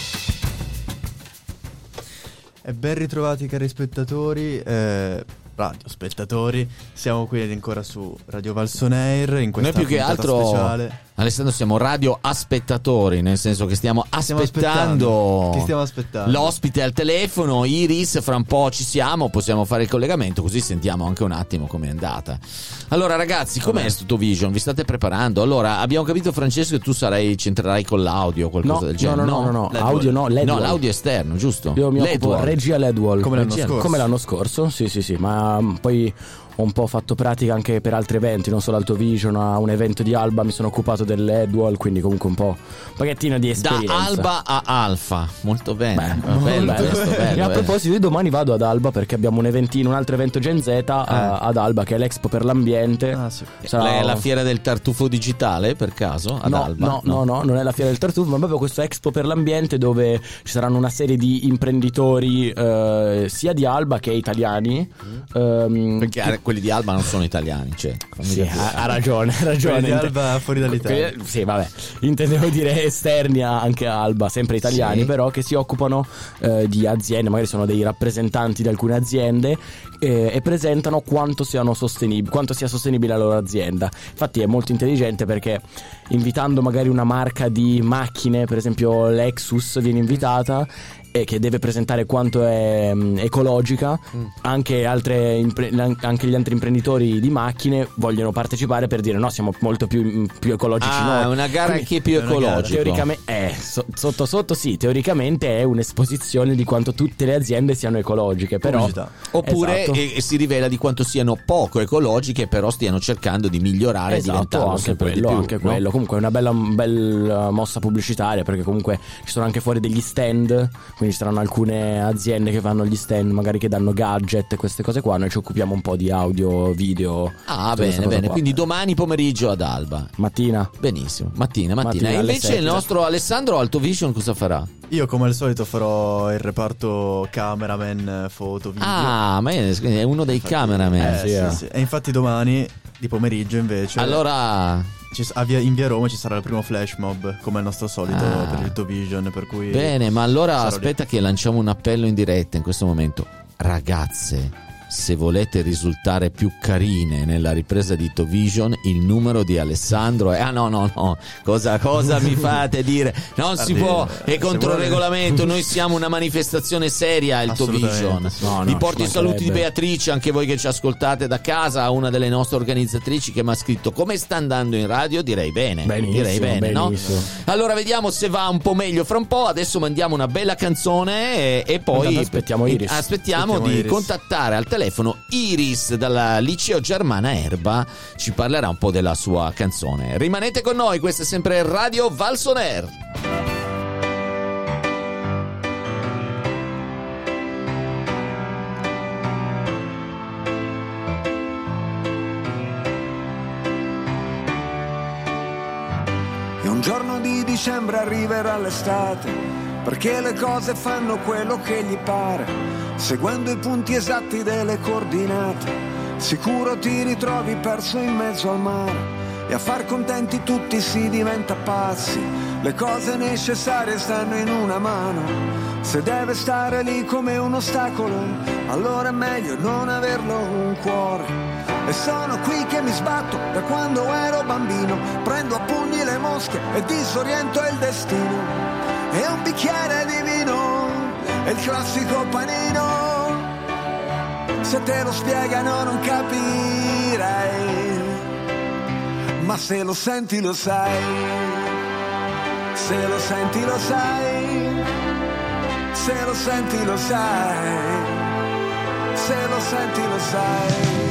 E ben ritrovati cari spettatori, radiospettatori. Siamo qui ancora su Radio Valson Air in questa noi più che altro speciale. Alessandro siamo radio aspettatori, nel senso che stiamo aspettando l'ospite al telefono. Iris, fra un po' ci siamo, possiamo fare il collegamento così sentiamo anche un attimo com'è andata. Allora ragazzi, com'è Studio Vision? Vi state preparando? Allora abbiamo capito Francesco che tu c'entrerai con l'audio o qualcosa del genere. No, audio no, LED no, wall. l'audio esterno, giusto? Io mi occupo regia LED wall. Come l'anno scorso? Sì, ma poi ho un po' fatto pratica anche per altri eventi, non solo Alto Vision, a un evento di Alba mi sono occupato del LED wall, quindi comunque un pochettino di esperienza. Da Alba a Alfa, molto bene. Bello. E a proposito, io domani vado ad Alba perché abbiamo un altro evento Gen Z ad Alba, che è l'Expo per l'ambiente. Sì. È la fiera del tartufo digitale per caso ad Alba? No, non è la fiera del tartufo, ma proprio questo Expo per l'ambiente dove ci saranno una serie di imprenditori sia di Alba che italiani. Perché quelli di Alba non sono italiani, cioè. Sì, ha ragione. Quelli di Alba fuori dall'Italia. Sì, vabbè, intendevo dire esterni anche a Alba, sempre italiani, però che si occupano di aziende, magari sono dei rappresentanti di alcune aziende e presentano quanto sia sostenibile la loro azienda. Infatti è molto intelligente perché invitando magari una marca di macchine, per esempio Lexus viene invitata e che deve presentare quanto è ecologica, anche gli altri imprenditori di macchine vogliono partecipare per dire no, siamo molto più ecologici noi. È una gara anche più ecologica. Teoricamente sotto sì, teoricamente è un'esposizione di quanto tutte le aziende siano ecologiche, però oppure si rivela di quanto siano poco ecologiche, però stiano cercando di migliorare e diventare sempre di più, anche quello. Comunque è una bella mossa pubblicitaria, perché comunque ci sono anche fuori degli stand, quindi ci saranno alcune aziende che fanno gli stand, magari che danno gadget e queste cose qua. Noi ci occupiamo un po' di audio, video. Bene. Quindi domani pomeriggio ad Alba. Mattina. Benissimo, mattina. E invece il nostro Alessandro Alto Vision cosa farà? Io come al solito farò il reparto cameraman, foto, video. Ah, ma è uno dei cameraman. Sì. E infatti domani di pomeriggio invece allora in via Roma ci sarà il primo flash mob come al nostro solito per il Vision, per cui bene, ma allora aspetta che lanciamo un appello in diretta in questo momento. Ragazze, se volete risultare più carine nella ripresa di Vision, il numero di Alessandro è... no, cosa mi fate dire? Non si può, è contro il regolamento, noi siamo una manifestazione seria, il Vision. Vi porto i saluti di Beatrice, anche voi che ci ascoltate da casa, una delle nostre organizzatrici che mi ha scritto: come sta andando in radio? Direi bene, benissimo. No? Allora vediamo se va un po' meglio fra un po', adesso mandiamo una bella canzone e poi aspettiamo Iris. Aspettiamo di contattare al telefono Iris dalla Liceo Germana Erba, ci parlerà un po' della sua canzone. Rimanete con noi, questa è sempre Radio Valsoner. E un giorno di dicembre arriverà l'estate, perché le cose fanno quello che gli pare, seguendo i punti esatti delle coordinate. Sicuro ti ritrovi perso in mezzo al mare, e a far contenti tutti si diventa pazzi. Le cose necessarie stanno in una mano, se deve stare lì come un ostacolo, allora è meglio non averlo un cuore. E sono qui che mi sbatto da quando ero bambino, prendo a pugni le mosche e disoriento il destino. E un bicchiere di vino, è il classico panino, se te lo spiegano non capirai, ma se lo senti lo sai, se lo senti lo sai, se lo senti lo sai, se lo senti lo sai.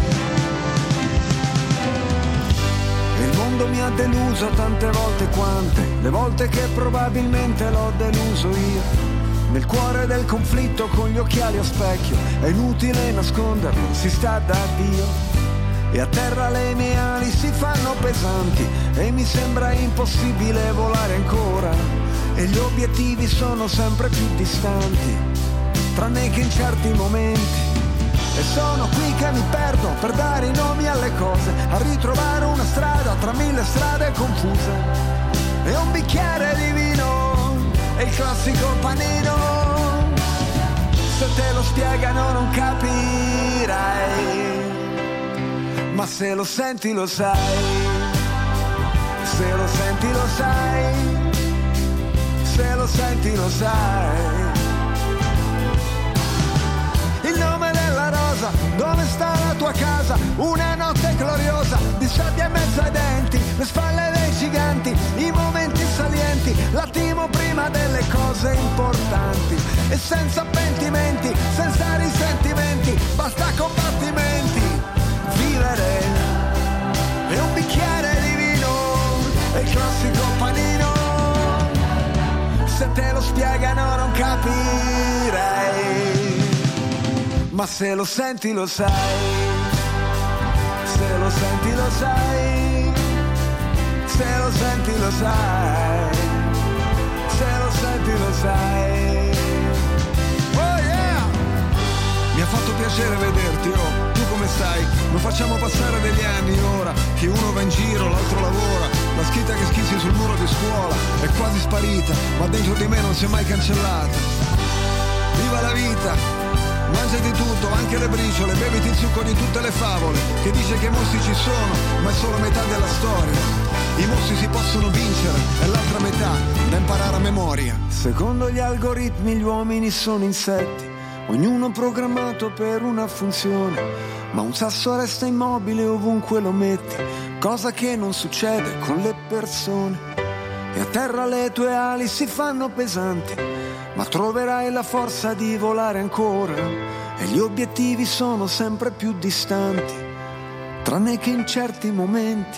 Il mondo mi ha deluso tante volte quante, le volte che probabilmente l'ho deluso io. Nel cuore del conflitto con gli occhiali a specchio, è inutile nasconderlo, si sta da Dio. E a terra le mie ali si fanno pesanti e mi sembra impossibile volare ancora. E gli obiettivi sono sempre più distanti, tranne che in certi momenti. E sono qui che mi perdo per dare i nomi alle cose, a ritrovare una strada tra mille strade confuse. E un bicchiere di vino, è il classico panino, se te lo spiegano non capirai, ma se lo senti lo sai, se lo senti lo sai, se lo senti lo sai. Il nome della rosa, dove sta la tua casa? Una notte gloriosa, di sabbia in mezzo ai denti, le spalle dei giganti, i momenti salienti, l'attimo prima delle cose importanti. E senza pentimenti, senza risentimenti, basta combattimenti, vivere. E un bicchiere di vino, è il classico panino, se te lo spiegano non capirai, ma se lo senti lo sai, se lo senti lo sai, se lo senti lo sai, se lo senti lo sai. Oh yeah! Mi ha fatto piacere vederti, oh, tu come stai? Lo facciamo passare degli anni ora, che uno va in giro, l'altro lavora, la scritta che schizzi sul muro di scuola è quasi sparita, ma dentro di me non si è mai cancellata. Viva la vita! Mangiati tutto, anche le briciole, beviti il succo di tutte le favole, che dice che i mostri ci sono, ma è solo metà della storia. I mostri si possono vincere, è l'altra metà da imparare a memoria. Secondo gli algoritmi gli uomini sono insetti, ognuno programmato per una funzione, ma un sasso resta immobile ovunque lo metti, cosa che non succede con le persone. E a terra le tue ali si fanno pesanti, ma troverai la forza di volare ancora, e gli obiettivi sono sempre più distanti, tranne che in certi momenti.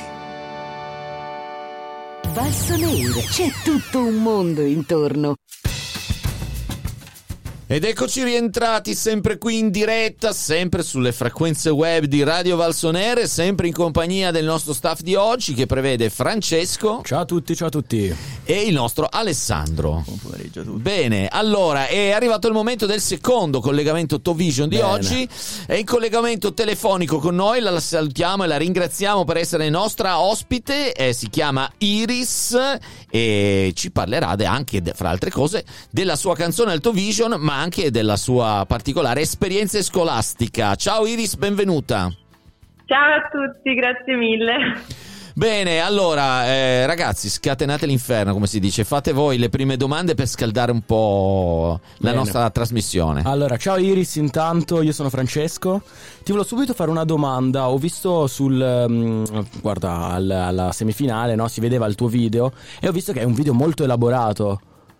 Valsoner, c'è tutto un mondo intorno. Ed eccoci rientrati sempre qui in diretta, sempre sulle frequenze web di Radio Valsonere, sempre in compagnia del nostro staff di oggi che prevede Francesco. Ciao a tutti, ciao a tutti. E il nostro Alessandro. Buon pomeriggio a tutti. Bene, allora è arrivato il momento del secondo collegamento TOVision di oggi. È in collegamento telefonico con noi, la salutiamo e la ringraziamo per essere nostra ospite. Si chiama Iris e ci parlerà anche, fra altre cose, della sua canzone al TOVision, ma anche della sua particolare esperienza scolastica. Ciao Iris, benvenuta. Ciao a tutti, grazie mille. Bene, allora ragazzi, scatenate l'inferno, come si dice. Fate voi le prime domande per scaldare un po' la nostra trasmissione. Allora, ciao Iris, intanto io sono Francesco. Ti volevo subito fare una domanda. Ho visto guarda, alla semifinale, no? Si vedeva il tuo video e ho visto che è un video molto elaborato.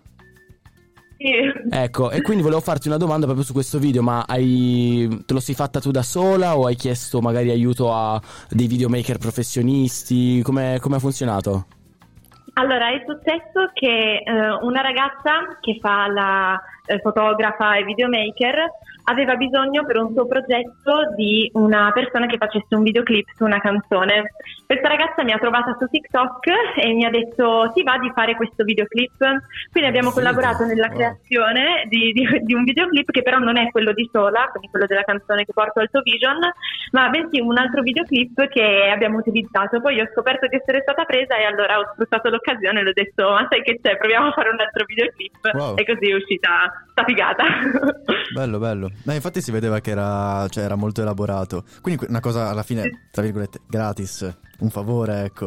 Ecco, e quindi volevo farti una domanda proprio su questo video, ma te lo sei fatta tu da sola o hai chiesto magari aiuto a dei videomaker professionisti? Come ha funzionato? Allora, è successo che una ragazza che fa la fotografa e videomaker aveva bisogno per un suo progetto di una persona che facesse un videoclip su una canzone. Questa ragazza mi ha trovata su TikTok e mi ha detto ti va di fare questo videoclip? Quindi abbiamo collaborato nella creazione di un videoclip che però non è quello di Sola, quindi quello della canzone che porto al TOVision, ma bensì un altro videoclip che abbiamo utilizzato. Poi ho scoperto di essere stata presa e allora ho sfruttato l'occasione e l'ho detto ma sai che c'è, proviamo a fare un altro videoclip. Wow. E così è uscita sta figata. Bello. Infatti si vedeva che era molto elaborato. Quindi una cosa alla fine, tra virgolette, gratis, un favore, ecco.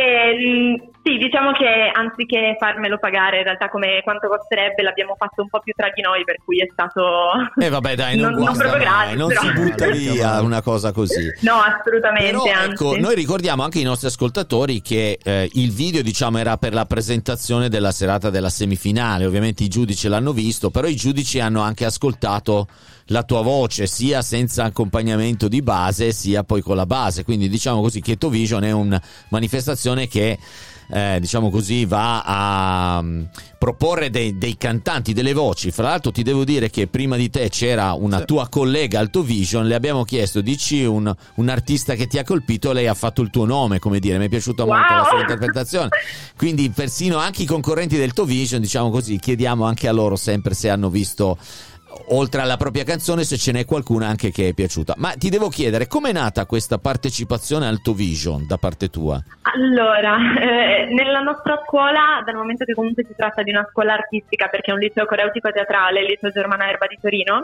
Sì, diciamo che anziché farmelo pagare in realtà come quanto costerebbe l'abbiamo fatto un po' più tra di noi, per cui è stato vabbè dai, non proprio gratis, non però. si butta via una cosa così. No, assolutamente. Però, anzi. ecco, noi ricordiamo anche ai nostri ascoltatori che il video, diciamo, era per la presentazione della serata della semifinale. Ovviamente i giudici l'hanno visto, però i giudici hanno anche ascoltato la tua voce, sia senza accompagnamento di base, sia poi con la base. Quindi diciamo così che TOVision è una manifestazione che diciamo così va a proporre dei cantanti, delle voci. Fra l'altro ti devo dire che prima di te c'era una tua collega al TOVision, le abbiamo chiesto dici un artista che ti ha colpito, lei ha fatto il tuo nome, come dire, mi è piaciuta molto la sua interpretazione. Quindi persino anche i concorrenti del TOVision, diciamo così, chiediamo anche a loro sempre se hanno visto, oltre alla propria canzone, se ce n'è qualcuna anche che è piaciuta. Ma ti devo chiedere, com'è nata questa partecipazione al TOVision da parte tua? Allora, nella nostra scuola, dal momento che comunque si tratta di una scuola artistica, perché è un liceo coreutico teatrale, il liceo Germana Erba di Torino,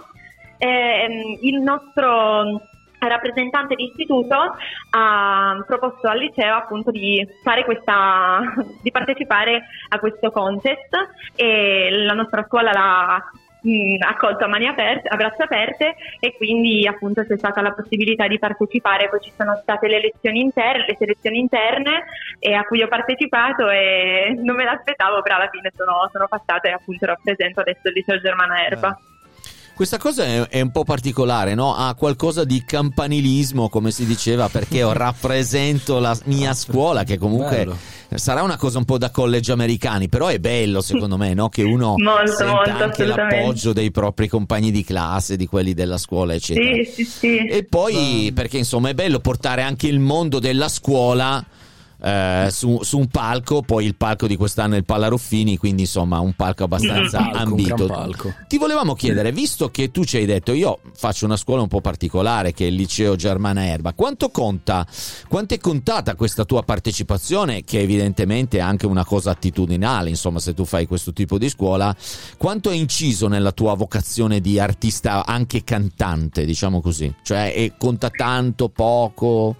il nostro rappresentante di istituto ha proposto al liceo appunto di fare di partecipare a questo contest, e la nostra scuola l'ha accolto a mani aperte, a braccia aperte, e quindi appunto c'è stata la possibilità di partecipare. Poi ci sono state le selezioni interne e a cui ho partecipato e non me l'aspettavo, però alla fine sono passata e appunto rappresento adesso il liceo Germana Erba. Questa cosa è un po' particolare, no? Ha qualcosa di campanilismo, come si diceva, perché io rappresento la mia scuola, che comunque sarà una cosa un po' da college americani, però è bello secondo me, no? Che uno senta anche l'appoggio dei propri compagni di classe, di quelli della scuola, eccetera. Sì. E poi perché insomma è bello portare anche il mondo della scuola su un palco. Poi il palco di quest'anno è il Palla Ruffini, quindi insomma un palco abbastanza ambito. Un gran palco. Ti volevamo chiedere, visto che tu ci hai detto io faccio una scuola un po' particolare che è il liceo Germana Erba, quanto è contata questa tua partecipazione, che evidentemente è anche una cosa attitudinale, insomma, se tu fai questo tipo di scuola, quanto è inciso nella tua vocazione di artista, anche cantante, diciamo così, cioè conta tanto, poco?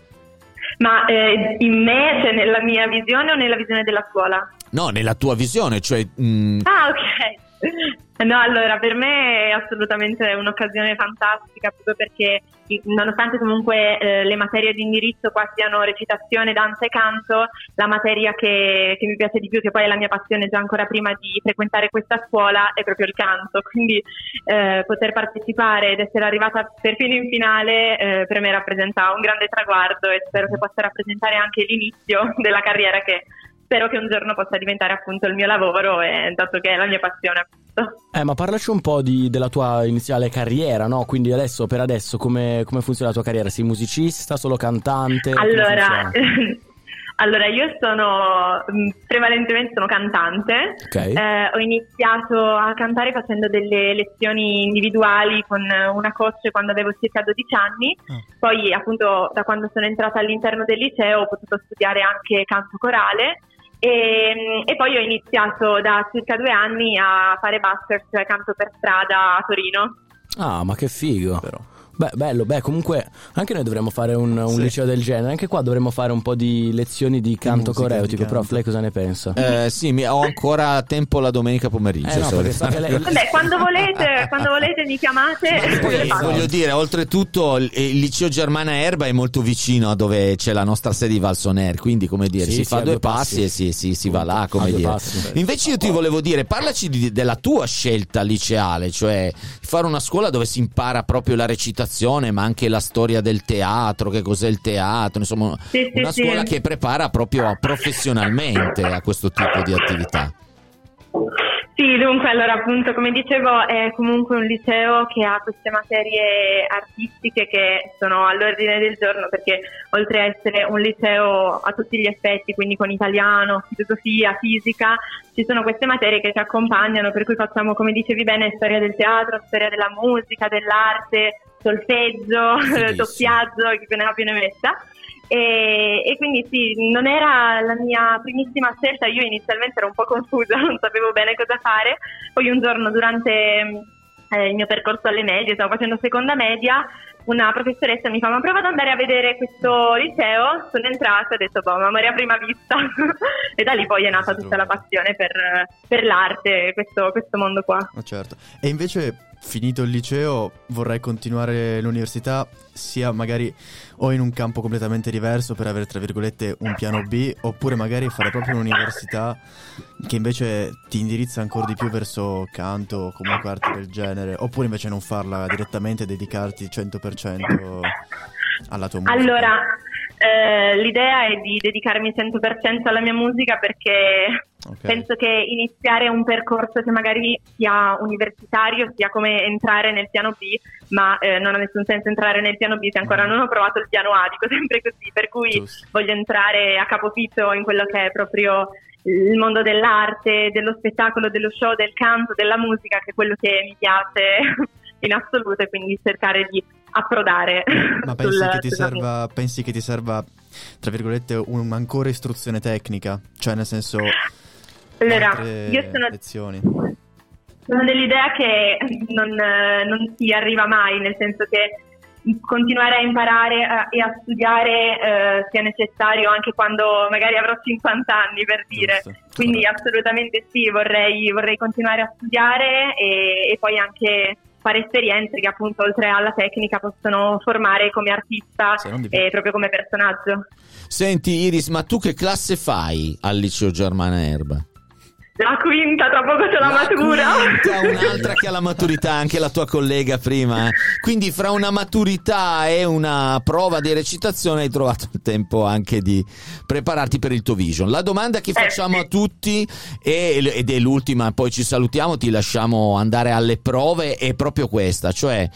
Ma in me, cioè nella mia visione o nella visione della scuola? No, nella tua visione, cioè... Ah, ok. No, allora, per me è assolutamente un'occasione fantastica, proprio perché nonostante comunque le materie di indirizzo qua siano recitazione, danza e canto, la materia che mi piace di più, che poi è la mia passione già ancora prima di frequentare questa scuola, è proprio il canto. Quindi poter partecipare ed essere arrivata perfino in finale per me rappresenta un grande traguardo, e spero che possa rappresentare anche l'inizio della carriera, che spero che un giorno possa diventare appunto il mio lavoro, dato che è la mia passione. giusto. Ma parlaci un po' della tua iniziale carriera, no? Quindi adesso, per adesso, come funziona la tua carriera? Sei musicista, solo cantante? Allora, io prevalentemente sono cantante. Okay. Ho iniziato a cantare facendo delle lezioni individuali con una coach quando avevo circa 12 anni. Poi, appunto, da quando sono entrata all'interno del liceo ho potuto studiare anche canto corale. E poi ho iniziato da circa 2 anni a fare busker, cioè canto per strada a Torino. Ah, ma che figo. Però. Beh, bello, comunque anche noi dovremmo fare un liceo del genere. Anche qua dovremmo fare un po' di lezioni di canto coreutico. Prof, lei cosa ne pensa? Sì, ho ancora tempo la domenica pomeriggio. Vabbè, quando volete mi chiamate. Poi, voglio dire, oltretutto il liceo Germana Erba è molto vicino a dove c'è la nostra sede di Valsoner, quindi come dire, si fa 2 passi e si va là, come dire. Invece io ti volevo dire, parlaci della tua scelta liceale, cioè fare una scuola dove si impara proprio la recitazione, ma anche la storia del teatro, che cos'è il teatro, insomma una scuola che prepara proprio professionalmente a questo tipo di attività. Sì, dunque, allora appunto come dicevo è comunque un liceo che ha queste materie artistiche che sono all'ordine del giorno, perché oltre a essere un liceo a tutti gli effetti, quindi con italiano, filosofia, fisica, ci sono queste materie che ci accompagnano, per cui facciamo, come dicevi bene, storia del teatro, storia della musica, dell'arte, solfeggio, doppiaggio, che ne ha più ne metta. E quindi sì, non era la mia primissima scelta, io inizialmente ero un po' confusa, non sapevo bene cosa fare. Poi un giorno durante il mio percorso alle medie, stavo facendo seconda media, una professoressa mi fa: ma prova ad andare a vedere questo liceo. Sono entrata e ho detto amore a prima vista e da lì poi è nata tutta la passione per l'arte, questo mondo qua. Certo. E invece, finito il liceo, vorrei continuare l'università, sia magari o in un campo completamente diverso per avere, tra virgolette, un piano B, oppure magari fare proprio un'università che invece ti indirizza ancora di più verso canto o comunque arte del genere, oppure invece non farla direttamente e dedicarti 100% alla tua musica. Allora, l'idea è di dedicarmi 100% alla mia musica, perché penso che iniziare un percorso che magari sia universitario sia come entrare nel piano B, ma non ha nessun senso entrare nel piano B se ancora non ho provato il piano A, dico sempre così, per cui voglio entrare a capofitto in quello che è proprio il mondo dell'arte, dello spettacolo, dello show, del canto, della musica, che è quello che mi piace in assoluto, e quindi cercare di approdare. Ma pensi che ti serva, tra virgolette, ancora istruzione tecnica? Cioè, nel senso, allora, io lezioni? Sono dell'idea che non si arriva mai, nel senso che continuare a imparare e a studiare sia necessario anche quando magari avrò 50 anni, per dire. Quindi assolutamente sì, vorrei continuare a studiare e poi anche fare esperienze che appunto oltre alla tecnica possono formare come artista e proprio come personaggio. Senti Iris, ma tu che classe fai al liceo Germana Erba? La quinta, tra poco c'è la matura. Un'altra che ha la maturità, anche la tua collega prima. Quindi fra una maturità e una prova di recitazione hai trovato il tempo anche di prepararti per il tuo vision. La domanda che facciamo a tutti ed è l'ultima, poi ci salutiamo, ti lasciamo andare alle prove, è proprio questa, cioè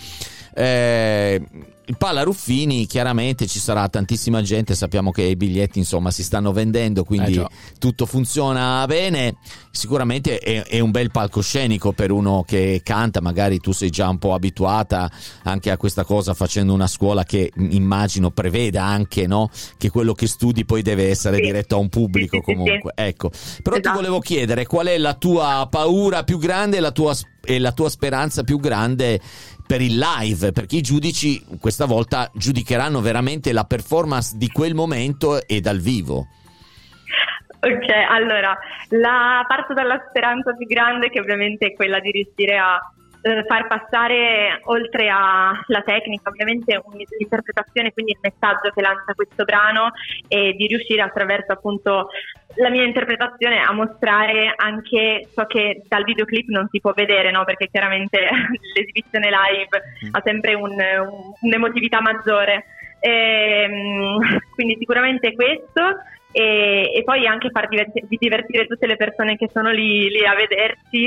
il Pala Ruffini, chiaramente ci sarà tantissima gente, sappiamo che i biglietti insomma si stanno vendendo, quindi tutto funziona bene. Sicuramente è un bel palcoscenico per uno che canta, magari tu sei già un po' abituata anche a questa cosa facendo una scuola che immagino preveda anche, no, che quello che studi poi deve essere diretto a un pubblico comunque. Ecco, però ti volevo chiedere qual è la tua paura più grande e la tua speranza più grande per il live, perché i giudici questa volta giudicheranno veramente la performance di quel momento e dal vivo. Ok, allora, parto dalla speranza più grande, che ovviamente è quella di riuscire a far passare, oltre alla tecnica, ovviamente l'interpretazione, quindi il messaggio che lancia questo brano, e di riuscire attraverso appunto la mia interpretazione a mostrare anche ciò che dal videoclip non si può vedere, no? Perché chiaramente l'esibizione live ha sempre un'emotività maggiore, quindi sicuramente questo. E poi anche far divertire tutte le persone che sono lì a vederci,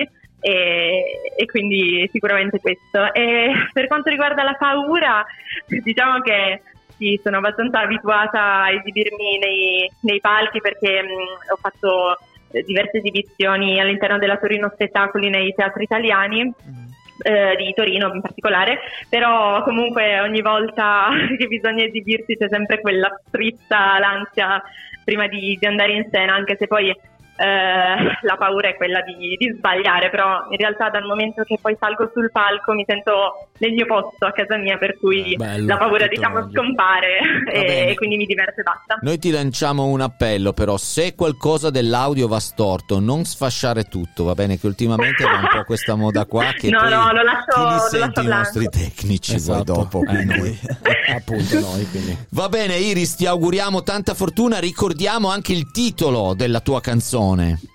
e quindi sicuramente questo. E per quanto riguarda la paura, diciamo che sì, sono abbastanza abituata a esibirmi nei palchi, perché ho fatto diverse esibizioni all'interno della Torino Spettacoli nei teatri italiani, di Torino in particolare, però comunque ogni volta che bisogna esibirsi c'è sempre quella strizza, l'ansia prima di andare in scena, anche se poi la paura è quella di sbagliare, però in realtà dal momento che poi salgo sul palco mi sento nel mio posto a casa mia, per cui la paura scompare e quindi mi diverto e basta. Noi ti lanciamo un appello, però se qualcosa dell'audio va storto non sfasciare tutto, va bene, che ultimamente va un po' questa moda qua che no, poi lo lascio, chi li senti i nostri tecnici, esatto. Poi dopo noi appunto noi, quindi. Va bene Iris, ti auguriamo tanta fortuna, ricordiamo anche il titolo della tua canzone.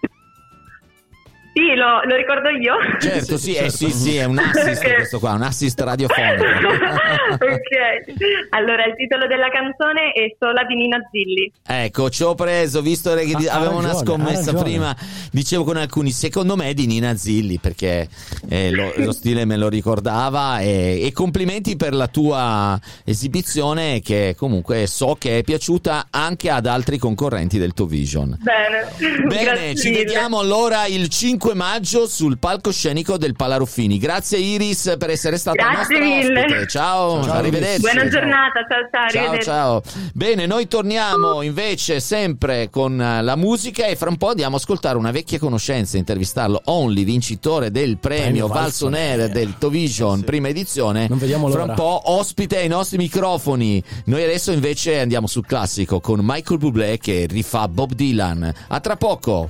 Sì, lo ricordo io. Certo, sì, sì, è un assist questo qua, un assist radiofonico. Ok, allora il titolo della canzone è Sola di Nina Zilli. Ecco, ci ho preso, visto che avevo una scommessa prima, dicevo con alcuni, secondo me di Nina Zilli, perché lo stile me lo ricordava, e complimenti per la tua esibizione, che comunque so che è piaciuta anche ad altri concorrenti del Tovision. Bene, ci vediamo allora il 5 maggio sul palcoscenico del Palaruffini. Grazie Iris per essere stata nostra ospite. Ciao, arrivederci. Buona giornata, ciao. Bene, noi torniamo invece sempre con la musica e fra un po' andiamo a ascoltare una vecchia conoscenza, intervistarlo, Only, vincitore del premio Valso Air del Tovision, prima edizione. Non vediamo l'ora. Fra un po' ospite ai nostri microfoni. Noi adesso invece andiamo sul classico con Michael Bublé che rifà Bob Dylan. A tra poco.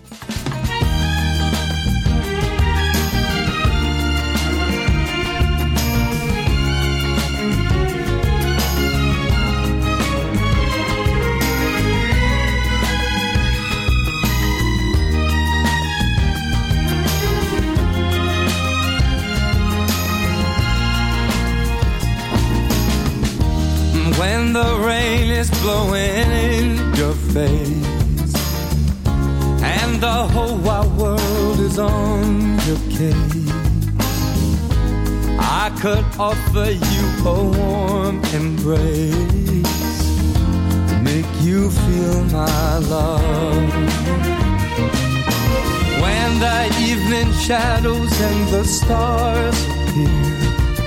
When the rain is blowing in your face and the whole wide world is on your case, I could offer you a warm embrace, make you feel my love. When the evening shadows and the stars appear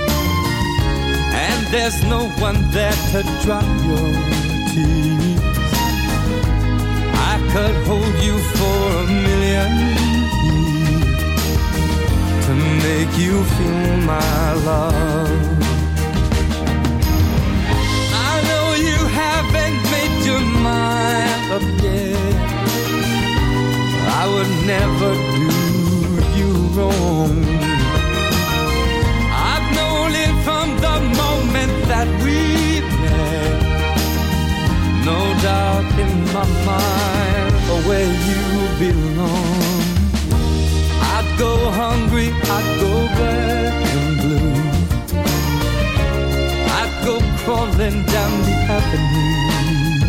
and there's no one there to dry your tears, I could hold you for a million years to make you feel my love. I know you haven't made your mind up yet, I would never do you wrong. From the moment that we met, no doubt in my mind for where you belong. I'd go hungry, I'd go black and blue, I'd go crawling down the avenue.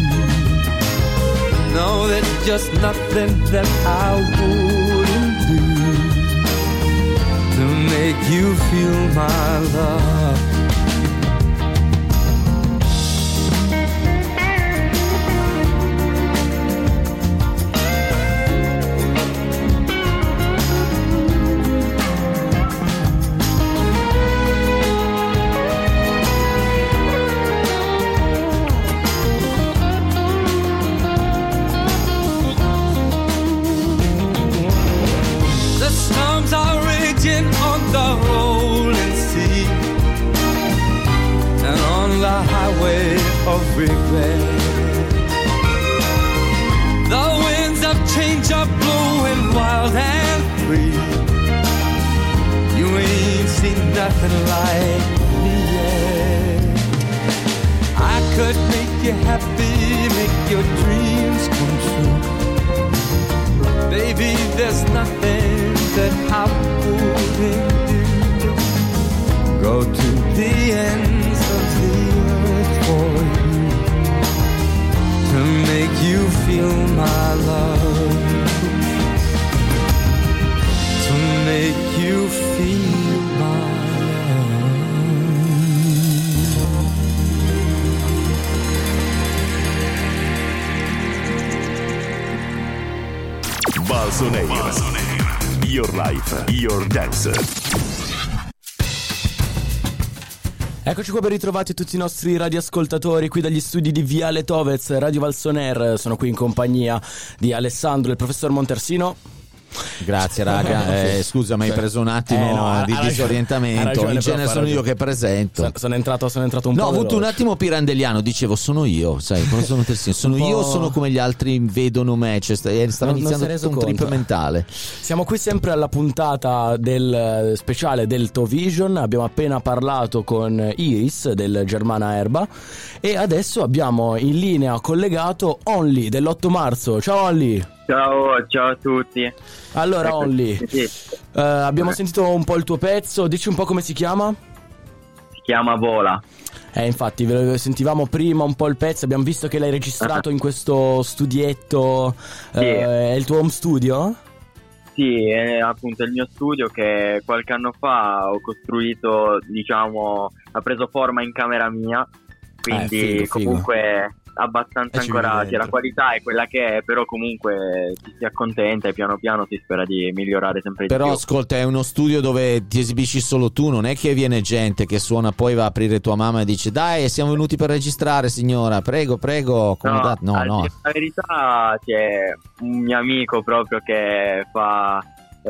No, there's just nothing that I wouldn't do to make you feel my love. The storms are raging on the rolling sea and on the highway of regret. The winds of change are blowing wild and free. You ain't seen nothing like me yet. I could make you happy, make your dreams come true. Baby, there's nothing that I wouldn't do. Go to the ends of the earth for you to make you feel my love, to make you feel my Balsoneir. Your life, your dance. Eccoci qua, ben ritrovati tutti i nostri radioascoltatori qui dagli studi di Viale Tovez, Radio Valsoner. Sono qui in compagnia di Alessandro e il professor Montersino. Grazie raga, scusa mi hai preso un attimo di disorientamento. In genere sono io che presento. Sono entrato un po'. No, ho avuto veloce. un attimo pirandelliano, dicevo sono io, sai, sono io o sono come gli altri vedono me, cioè stava iniziando tutto un trip mentale. Siamo qui sempre alla puntata del speciale del TOVision. Abbiamo appena parlato con Iris del Germana Erba e adesso abbiamo in linea collegato Only dell'8 marzo. Ciao Only. Ciao a tutti. Allora Only, abbiamo sentito un po' il tuo pezzo, dici un po' come si chiama? Si chiama Vola. Infatti sentivamo prima un po' il pezzo, abbiamo visto che l'hai registrato in questo studietto, è il tuo home studio? Sì, è appunto il mio studio che qualche anno fa ho costruito, diciamo, ha preso forma in camera mia, quindi figo. comunque abbastanza ancora, la qualità è quella che è, però comunque ci si accontenta e piano piano si spera di migliorare sempre di più. Però ascolta, è uno studio dove ti esibisci solo tu, non è che viene gente che suona poi va a aprire tua mamma e dice dai siamo venuti per registrare signora, prego No. La verità c'è un mio amico proprio che fa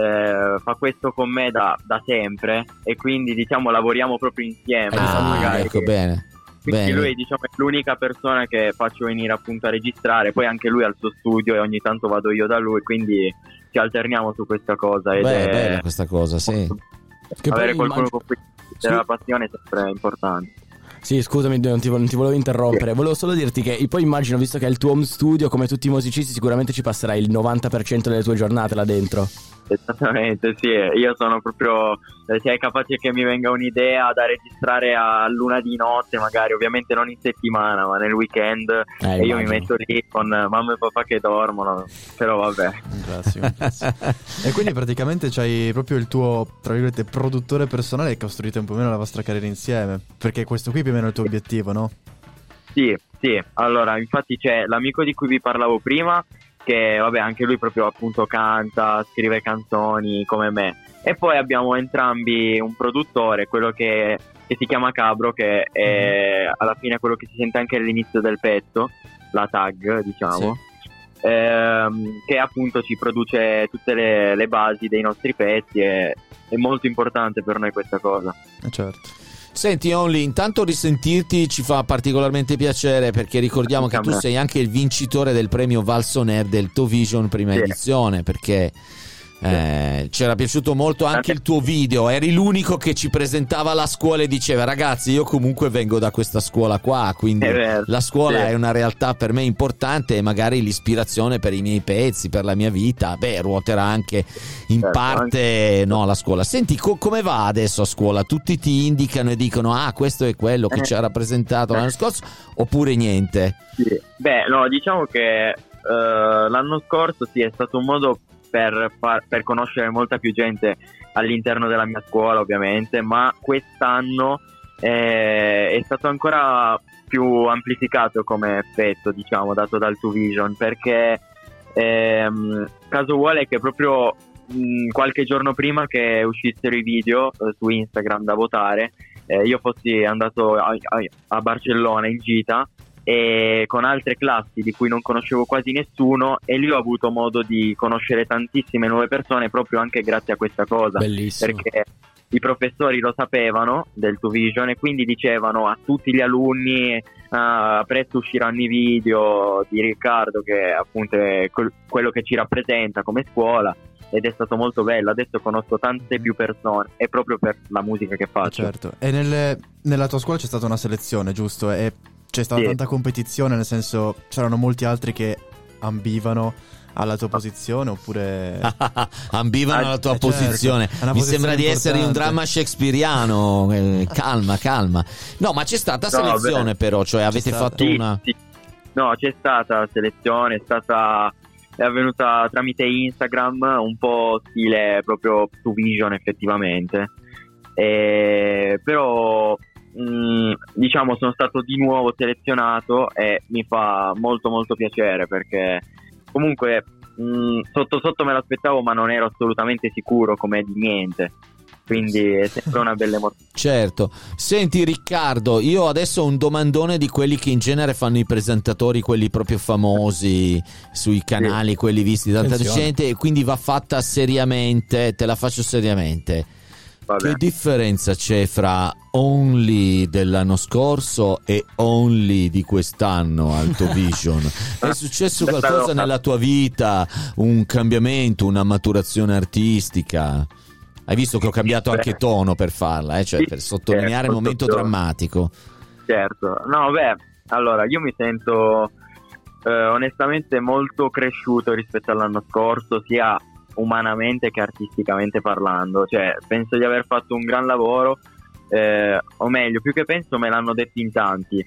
questo con me da sempre e quindi diciamo lavoriamo proprio insieme. Ecco, bene. Quindi lui diciamo è l'unica persona che faccio venire appunto a registrare, poi anche lui ha il suo studio e ogni tanto vado io da lui, quindi ci alterniamo su questa cosa ed è bella questa cosa, sì. Avere qualcuno con cui la passione è sempre importante. Sì, scusami, non ti volevo interrompere. Volevo solo dirti che poi immagino, visto che è il tuo home studio, come tutti i musicisti, sicuramente ci passerai il 90% delle tue giornate là dentro. Esattamente, sì. Io sono proprio, se è capace che mi venga un'idea da registrare a luna di notte, magari, ovviamente non in settimana, ma nel weekend, e io mi metto lì con mamma e papà che dormono, però vabbè. Grazie. E quindi praticamente c'hai proprio il tuo, tra virgolette, produttore personale e costruite un po' meno la vostra carriera insieme, perché questo qui più o meno è il tuo obiettivo, no? Sì, allora infatti c'è l'amico di cui vi parlavo prima che vabbè anche lui proprio appunto canta, scrive canzoni come me, e poi abbiamo entrambi un produttore, quello che si chiama Cabro, che è alla fine quello che si sente anche all'inizio del pezzo, la tag diciamo, che appunto ci produce tutte le basi dei nostri pezzi, è molto importante per noi questa cosa. Certo. Senti Only, intanto risentirti ci fa particolarmente piacere, perché ricordiamo che tu sei anche il vincitore del premio Valsoner del TOVision prima edizione, perché c'era piaciuto molto anche il tuo video, eri l'unico che ci presentava la scuola e diceva ragazzi io comunque vengo da questa scuola qua, quindi la scuola è una realtà per me importante e magari l'ispirazione per i miei pezzi, per la mia vita, ruoterà anche in parte la scuola. Senti, come va adesso a scuola? Tutti ti indicano e dicono questo è quello che ci ha rappresentato l'anno scorso, oppure niente? Sì. No, diciamo che l'anno scorso è stato un modo per conoscere molta più gente all'interno della mia scuola ovviamente, ma quest'anno è stato ancora più amplificato come effetto, diciamo, dato dal TOVision, perché caso vuole che proprio qualche giorno prima che uscissero i video su Instagram da votare, io fossi andato a Barcellona in gita e con altre classi di cui non conoscevo quasi nessuno, e lì ho avuto modo di conoscere tantissime nuove persone proprio anche grazie a questa cosa. Bellissimo. Perché i professori lo sapevano del TOVision e quindi dicevano a tutti gli alunni presto usciranno i video di Riccardo, che appunto è quello che ci rappresenta come scuola, ed è stato molto bello. Adesso conosco tante più persone, è proprio per la musica che faccio. Certo. E nella tua scuola c'è stata una selezione, giusto? E c'è stata tanta competizione, nel senso c'erano molti altri che ambivano alla tua posizione, oppure ambivano alla tua posizione. Mi sembra di essere in un dramma shakespeariano. Calma. No, ma c'è stata selezione, però, cioè avete fatto una. Sì. No, c'è stata selezione, è stata è avvenuta tramite Instagram, un po' stile proprio 2Vision effettivamente. Però diciamo sono stato di nuovo selezionato e mi fa molto molto piacere, perché comunque sotto sotto me l'aspettavo, ma non ero assolutamente sicuro come di niente, quindi è sempre una bella emozione. Certo. Senti Riccardo, io adesso ho un domandone di quelli che in genere fanno i presentatori, quelli proprio famosi sui canali, quelli visti da tanta gente, e quindi va fatta seriamente, te la faccio seriamente. Vabbè. Che differenza c'è fra Only dell'anno scorso e Only di quest'anno al 2Vision? È successo qualcosa nella tua vita? Un cambiamento, una maturazione artistica? Hai visto che ho cambiato anche tono per farla, cioè per sottolineare il momento drammatico. Certo, no beh, allora io mi sento onestamente molto cresciuto rispetto all'anno scorso, sia umanamente che artisticamente parlando, cioè penso di aver fatto un gran lavoro, o meglio, più che penso me l'hanno detto in tanti,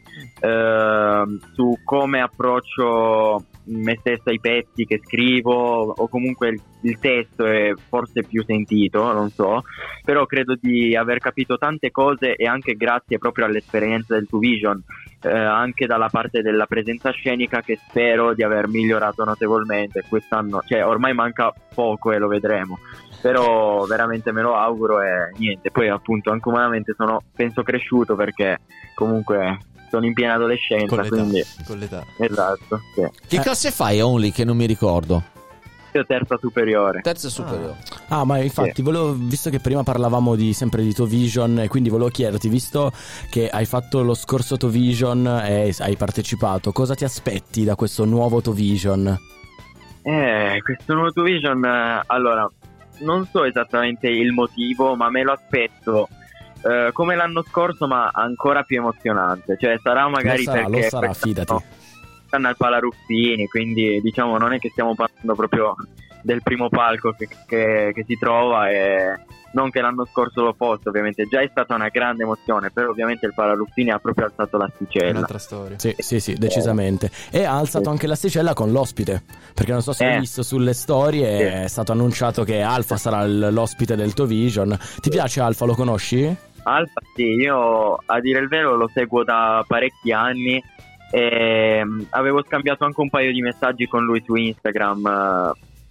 su come approccio me stesso ai pezzi che scrivo, o comunque il testo è forse più sentito, non so, però credo di aver capito tante cose, e anche grazie proprio all'esperienza del 2Vision, anche dalla parte della presenza scenica, che spero di aver migliorato notevolmente quest'anno, cioè ormai manca poco e lo vedremo, però veramente me lo auguro. E niente, poi appunto anche umanamente sono penso cresciuto, perché comunque sono in piena adolescenza, quindi con l'età. Esatto, sì. Che classe fai Only, che non mi ricordo? Io terza superiore. Terza superiore. Ma infatti visto che prima parlavamo sempre di 2Vision, e quindi volevo chiederti, visto che hai fatto lo scorso 2Vision e hai partecipato, cosa ti aspetti da questo nuovo 2Vision? Questo nuovo 2Vision, allora non so esattamente il motivo, ma me lo aspetto come l'anno scorso, ma ancora più emozionante, cioè sarà magari lo sarà, fidati. Stanno al Pala Ruffini, quindi diciamo non è che stiamo parlando proprio del primo palco che si trova, e non che l'anno scorso lo fosse, ovviamente già è stata una grande emozione, però ovviamente il Pala Ruffini ha proprio alzato l'asticella. È un'altra storia. Sì, decisamente. E ha alzato anche l'asticella con l'ospite, perché non so se hai visto sulle storie, è stato annunciato che Alfa sarà l'ospite del 2Vision. Ti piace Alfa, lo conosci? Alfa sì, io a dire il vero lo seguo da parecchi anni, e avevo scambiato anche un paio di messaggi con lui su Instagram,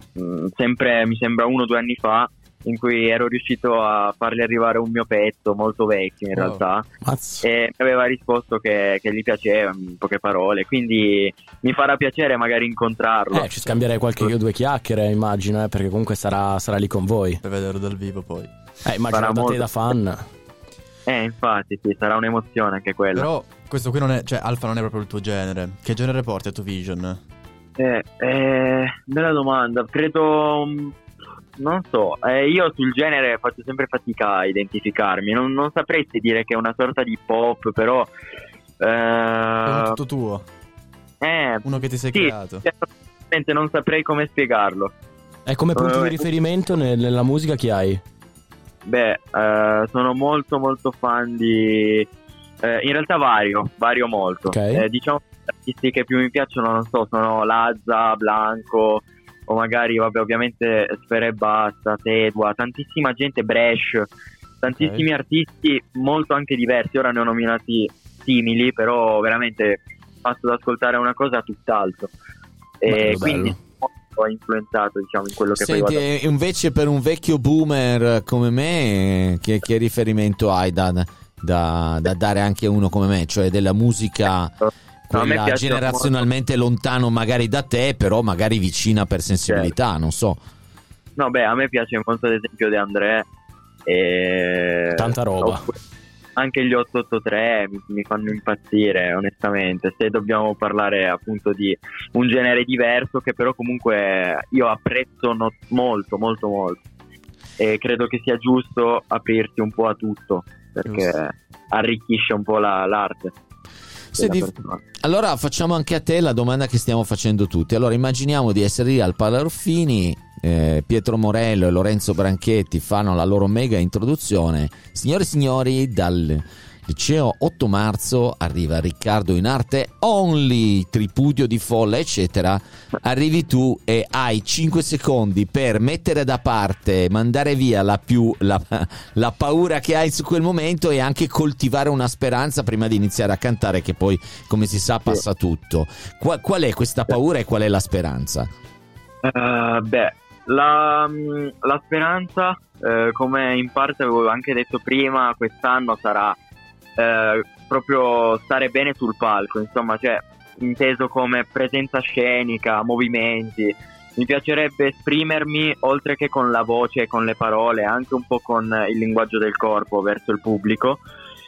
sempre mi sembra 1 o 2 anni fa, in cui ero riuscito a fargli arrivare un mio pezzo molto vecchio in realtà, e mi aveva risposto che gli piaceva, in poche parole, quindi mi farà piacere magari incontrarlo. Ci scambierei qualche 2 chiacchiere, immagino, perché comunque sarà lì con voi per vederlo dal vivo poi. Immagino da te da fan. Infatti sì, sarà un'emozione anche quella. Però questo qui non è, cioè Alfa non è proprio il tuo genere. Che genere porti a 2Vision? Bella domanda. Credo, non so, io sul genere faccio sempre fatica a identificarmi. Non saprei se dire che è una sorta di pop, però è tutto tuo. Uno che ti sei creato. Certamente non saprei come spiegarlo. E come punto di riferimento nella musica chi hai? Beh, sono molto molto fan di... in realtà vario molto. Diciamo che gli artisti che più mi piacciono, non so, sono Lazza, Blanco, o magari, vabbè, ovviamente Sfera Ebbasta, Tedua, tantissima gente, Bresh, tantissimi artisti molto anche diversi. Ora ne ho nominati simili, però veramente passo ad ascoltare una cosa tutt'altro. E quindi ho influenzato, diciamo, in quello che poi vado. Invece per un vecchio boomer come me, che riferimento hai da dare anche a uno come me, cioè della musica quella generazionalmente lontano magari da te, però magari vicina per sensibilità, non so. No, beh, a me piace molto ad esempio De André, tanta roba. Anche gli 883 mi fanno impazzire, onestamente, se dobbiamo parlare appunto di un genere diverso, che però comunque io apprezzo molto molto molto, e credo che sia giusto aprirsi un po' a tutto, perché arricchisce un po' l'arte. Allora facciamo anche a te la domanda che stiamo facendo tutti. Allora immaginiamo di essere lì al Pala Ruffini, Pietro Morello e Lorenzo Branchetti fanno la loro mega introduzione. Signore e signori, liceo 8 marzo, arriva Riccardo in arte only, tripudio di folla eccetera, arrivi tu e hai 5 secondi per mettere da parte, mandare via la paura che hai su quel momento e anche coltivare una speranza prima di iniziare a cantare, che poi come si sa passa tutto. Qual è questa paura e qual è la speranza? La speranza, come in parte avevo anche detto prima, quest'anno sarà proprio stare bene sul palco, insomma, cioè inteso come presenza scenica, movimenti. Mi piacerebbe esprimermi oltre che con la voce e con le parole, anche un po' con il linguaggio del corpo verso il pubblico.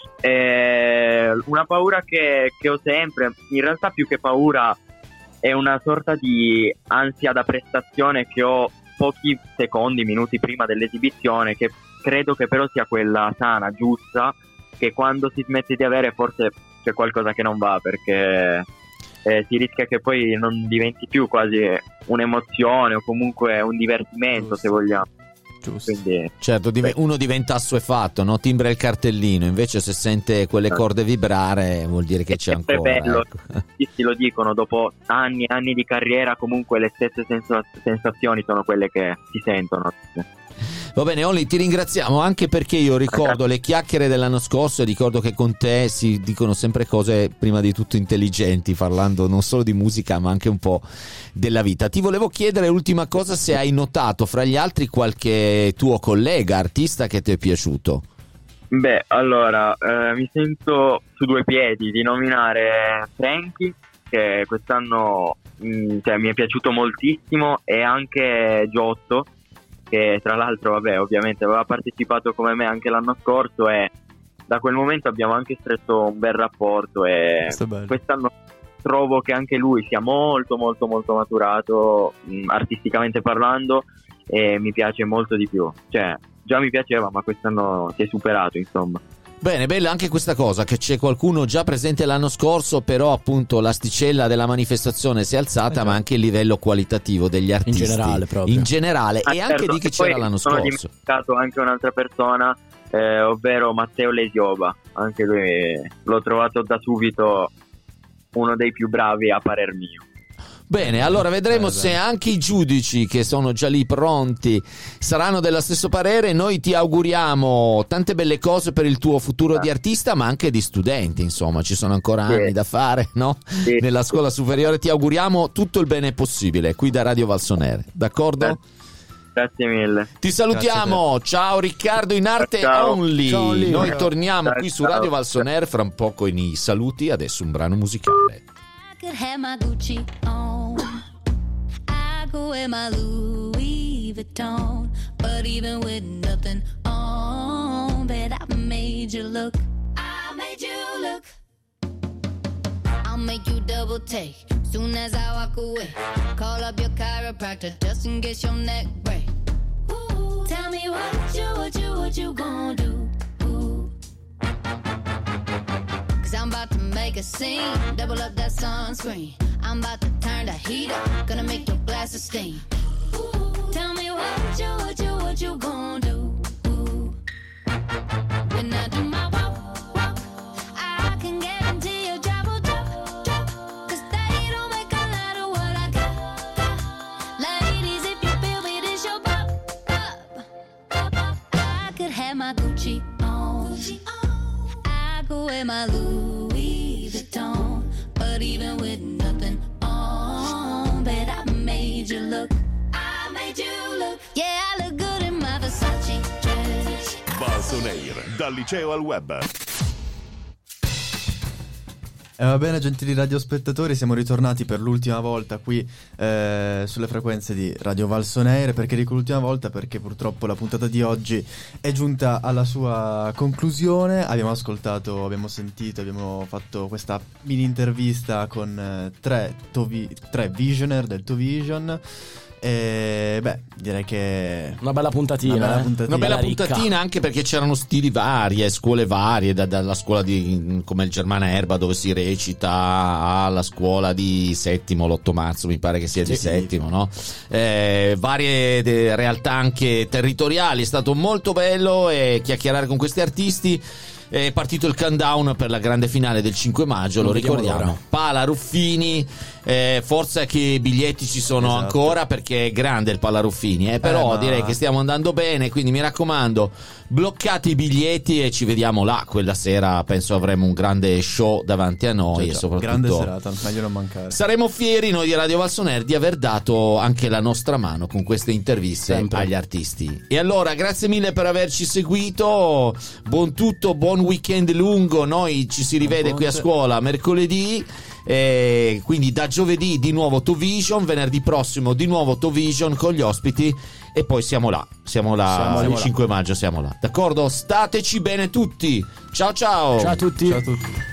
Una paura che ho sempre, in realtà più che paura è una sorta di ansia da prestazione che ho pochi secondi, minuti prima dell'esibizione, che credo che però sia quella sana, giusta, che quando si smette di avere forse c'è qualcosa che non va, perché si rischia che poi non diventi più quasi un'emozione o comunque un divertimento, se vogliamo. Quindi, certo, uno diventa assuefatto, no? Timbra il cartellino, invece se sente quelle corde vibrare vuol dire che c'è ancora. È bello, ecco. Sì, lo dicono, dopo anni e anni di carriera comunque le stesse sensazioni sono quelle che si sentono. Va bene, Olli, ti ringraziamo anche perché io ricordo le chiacchiere dell'anno scorso e ricordo che con te si dicono sempre cose prima di tutto intelligenti, parlando non solo di musica ma anche un po' della vita. Ti volevo chiedere l'ultima cosa, se hai notato fra gli altri qualche tuo collega artista che ti è piaciuto. Allora, mi sento su due piedi di nominare Frankie, che quest'anno mi è piaciuto moltissimo, e anche Giotto, che tra l'altro ovviamente aveva partecipato come me anche l'anno scorso, e da quel momento abbiamo anche stretto un bel rapporto, e quest'anno trovo che anche lui sia molto molto molto maturato artisticamente parlando, e mi piace molto di più, cioè già mi piaceva ma quest'anno si è superato, insomma. Bene, bella anche questa cosa, che c'è qualcuno già presente l'anno scorso, però appunto l'asticella della manifestazione si è alzata, ma anche il livello qualitativo degli artisti in generale proprio. In generale, e anche certo, di chi c'era l'anno scorso. Sono dimenticato anche un'altra persona, ovvero Matteo Lesioba, anche lui l'ho trovato da subito uno dei più bravi a parer mio. Bene, allora vedremo se anche i giudici che sono già lì pronti saranno dello stesso parere. Noi ti auguriamo tante belle cose per il tuo futuro di artista, ma anche di studente, insomma, ci sono ancora anni da fare, no? Nella scuola superiore. Ti auguriamo tutto il bene possibile qui da Radio Valsoner, d'accordo? Grazie mille. Ti salutiamo, ciao Riccardo in arte only. Ciao, Noi torniamo qui su Radio Valsoner fra un po' con i saluti, adesso un brano musicale. I could have my Gucci on, I could wear my Louis Vuitton, but even with nothing on, bet I made you look. I made you look. I'll make you double take soon as I walk away. Call up your chiropractor just in case your neck break. Ooh, tell me what you gonna do? Ooh. 'Cause I'm about to make a scene, double up that sunscreen. I'm about to turn the heat up, gonna make your glasses steam. Ooh, tell me what you gonna do? Ooh. When I do my walk, I can guarantee you drop. 'Cause they don't make a lot of what I got. Ladies, if you feel me, this your pop. I could have my Gucci on, I could wear my Louis Vuitton, but even with nothing on, bet I made you look. I made you look. Yeah, I look good in my Versace dress. Valsoner, dal liceo al web. Va bene, gentili radiospettatori, siamo ritornati per l'ultima volta qui sulle frequenze di Radio Valsoner. Perché dico l'ultima volta? Perché purtroppo la puntata di oggi è giunta alla sua conclusione. Abbiamo ascoltato, abbiamo sentito, abbiamo fatto questa mini intervista con tre visioner del TOVision. E direi che una bella puntatina, una bella puntatina, anche perché c'erano stili vari, scuole varie, dalla scuola di come il Germana Erba dove si recita, alla scuola di Settimo, l'8 marzo mi pare che sia di Settimo, no? Varie realtà anche territoriali. È stato molto bello chiacchierare con questi artisti. è partito il countdown per la grande finale del 5 maggio, lo ricordiamo. Pala Ruffini, forza che i biglietti ci sono ancora, perché è grande il Pala Ruffini, però direi che stiamo andando bene, quindi mi raccomando, bloccate i biglietti e ci vediamo là quella sera. Penso avremo un grande show davanti a noi, e soprattutto grande serata, meglio non mancare. Saremo fieri noi di Radio Valsoner di aver dato anche la nostra mano con queste interviste agli artisti. E allora grazie mille per averci seguito, buon weekend lungo, noi ci si rivede qui a scuola mercoledì, quindi da giovedì di nuovo ToVision, venerdì prossimo di nuovo ToVision con gli ospiti, e poi siamo là il 5 maggio, siamo là, d'accordo? Stateci bene tutti, ciao ciao a tutti. Ciao a tutti.